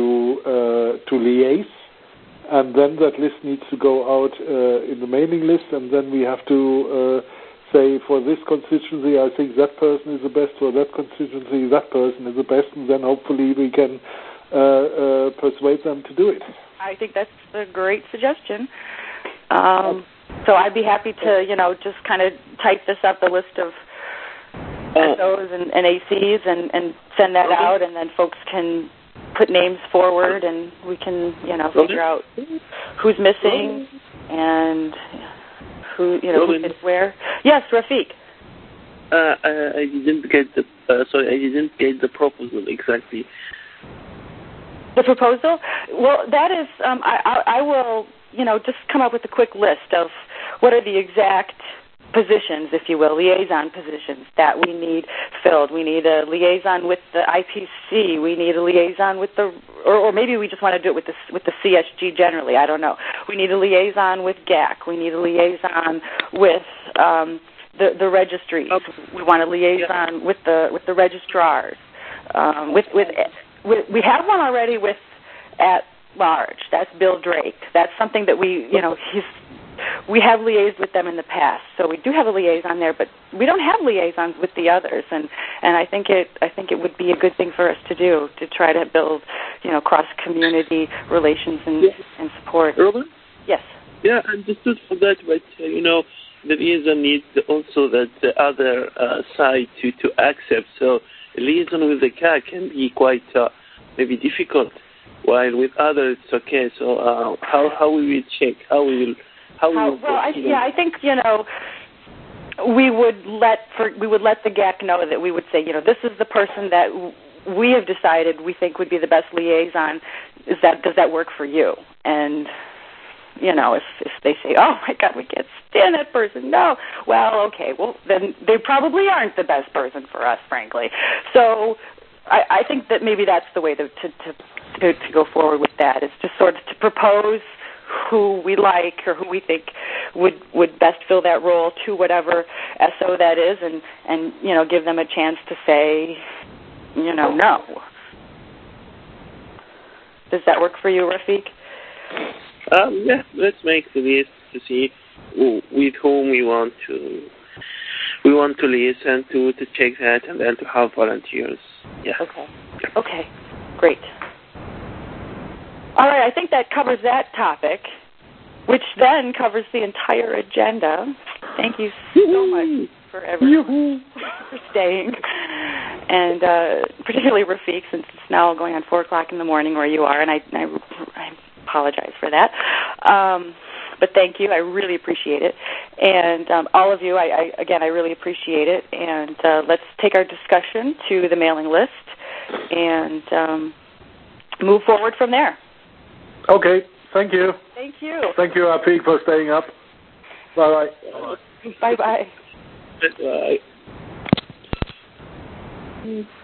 to liaise? And then that list needs to go out in the mailing list, and then we have to say, for this constituency, I think that person is the best, for that constituency, that person is the best, and then hopefully we can persuade them to do it. I think that's a great suggestion. So I'd be happy to, just kind of type this up, a list of SOs and ACs, and send that out, and then folks can put names forward, and we can, figure out who's missing and who fits where. Yes, Rafiq. I didn't get the proposal exactly. The proposal? Well, that is, I will just come up with a quick list of what are the exact positions, if you will, liaison positions that we need filled. We need a liaison with the IPC. We need a liaison with or maybe we just want to do it with the CSG generally. I don't know. We need a liaison with GAC. We need a liaison with the registries. We want a liaison with the registrars. We have one already with at large. That's Bill Drake. That's something that we have liaised with them in the past. So we do have a liaison there, but we don't have liaisons with the others, and I think it would be a good thing for us to do, to try to build, cross community relations and support. Robin? Yes. Yeah, I understood for that, but the liaison needs also that the other side to accept. So liaison with the CAC can be quite maybe difficult, while with others it's okay. So how we will check? I think we would let the GAC know that we would say, this is the person that we have decided we think would be the best liaison. Does that work for you? And if they say, oh my God, we can't stand that person, no, well, okay, well then they probably aren't the best person for us, frankly. So I think that maybe that's the way to go forward with that, is to sort of to propose who we like or who we think would best fill that role to whatever SO that is, and give them a chance to say, no. Does that work for you, Rafiq? Yeah, let's make the list to see with whom we want to listen to check that, and then to have volunteers. Yeah. Okay. Great. All right, I think that covers that topic, which then covers the entire agenda. Thank you so much for everyone for staying, and particularly Rafiq, since it's now going on 4 o'clock in the morning where you are, and I apologize for that. But thank you. I really appreciate it. And all of you, I really appreciate it. And let's take our discussion to the mailing list and move forward from there. Okay. Thank you. Thank you. Thank you, Rafiq, for staying up. Bye-bye. Bye-bye. Bye.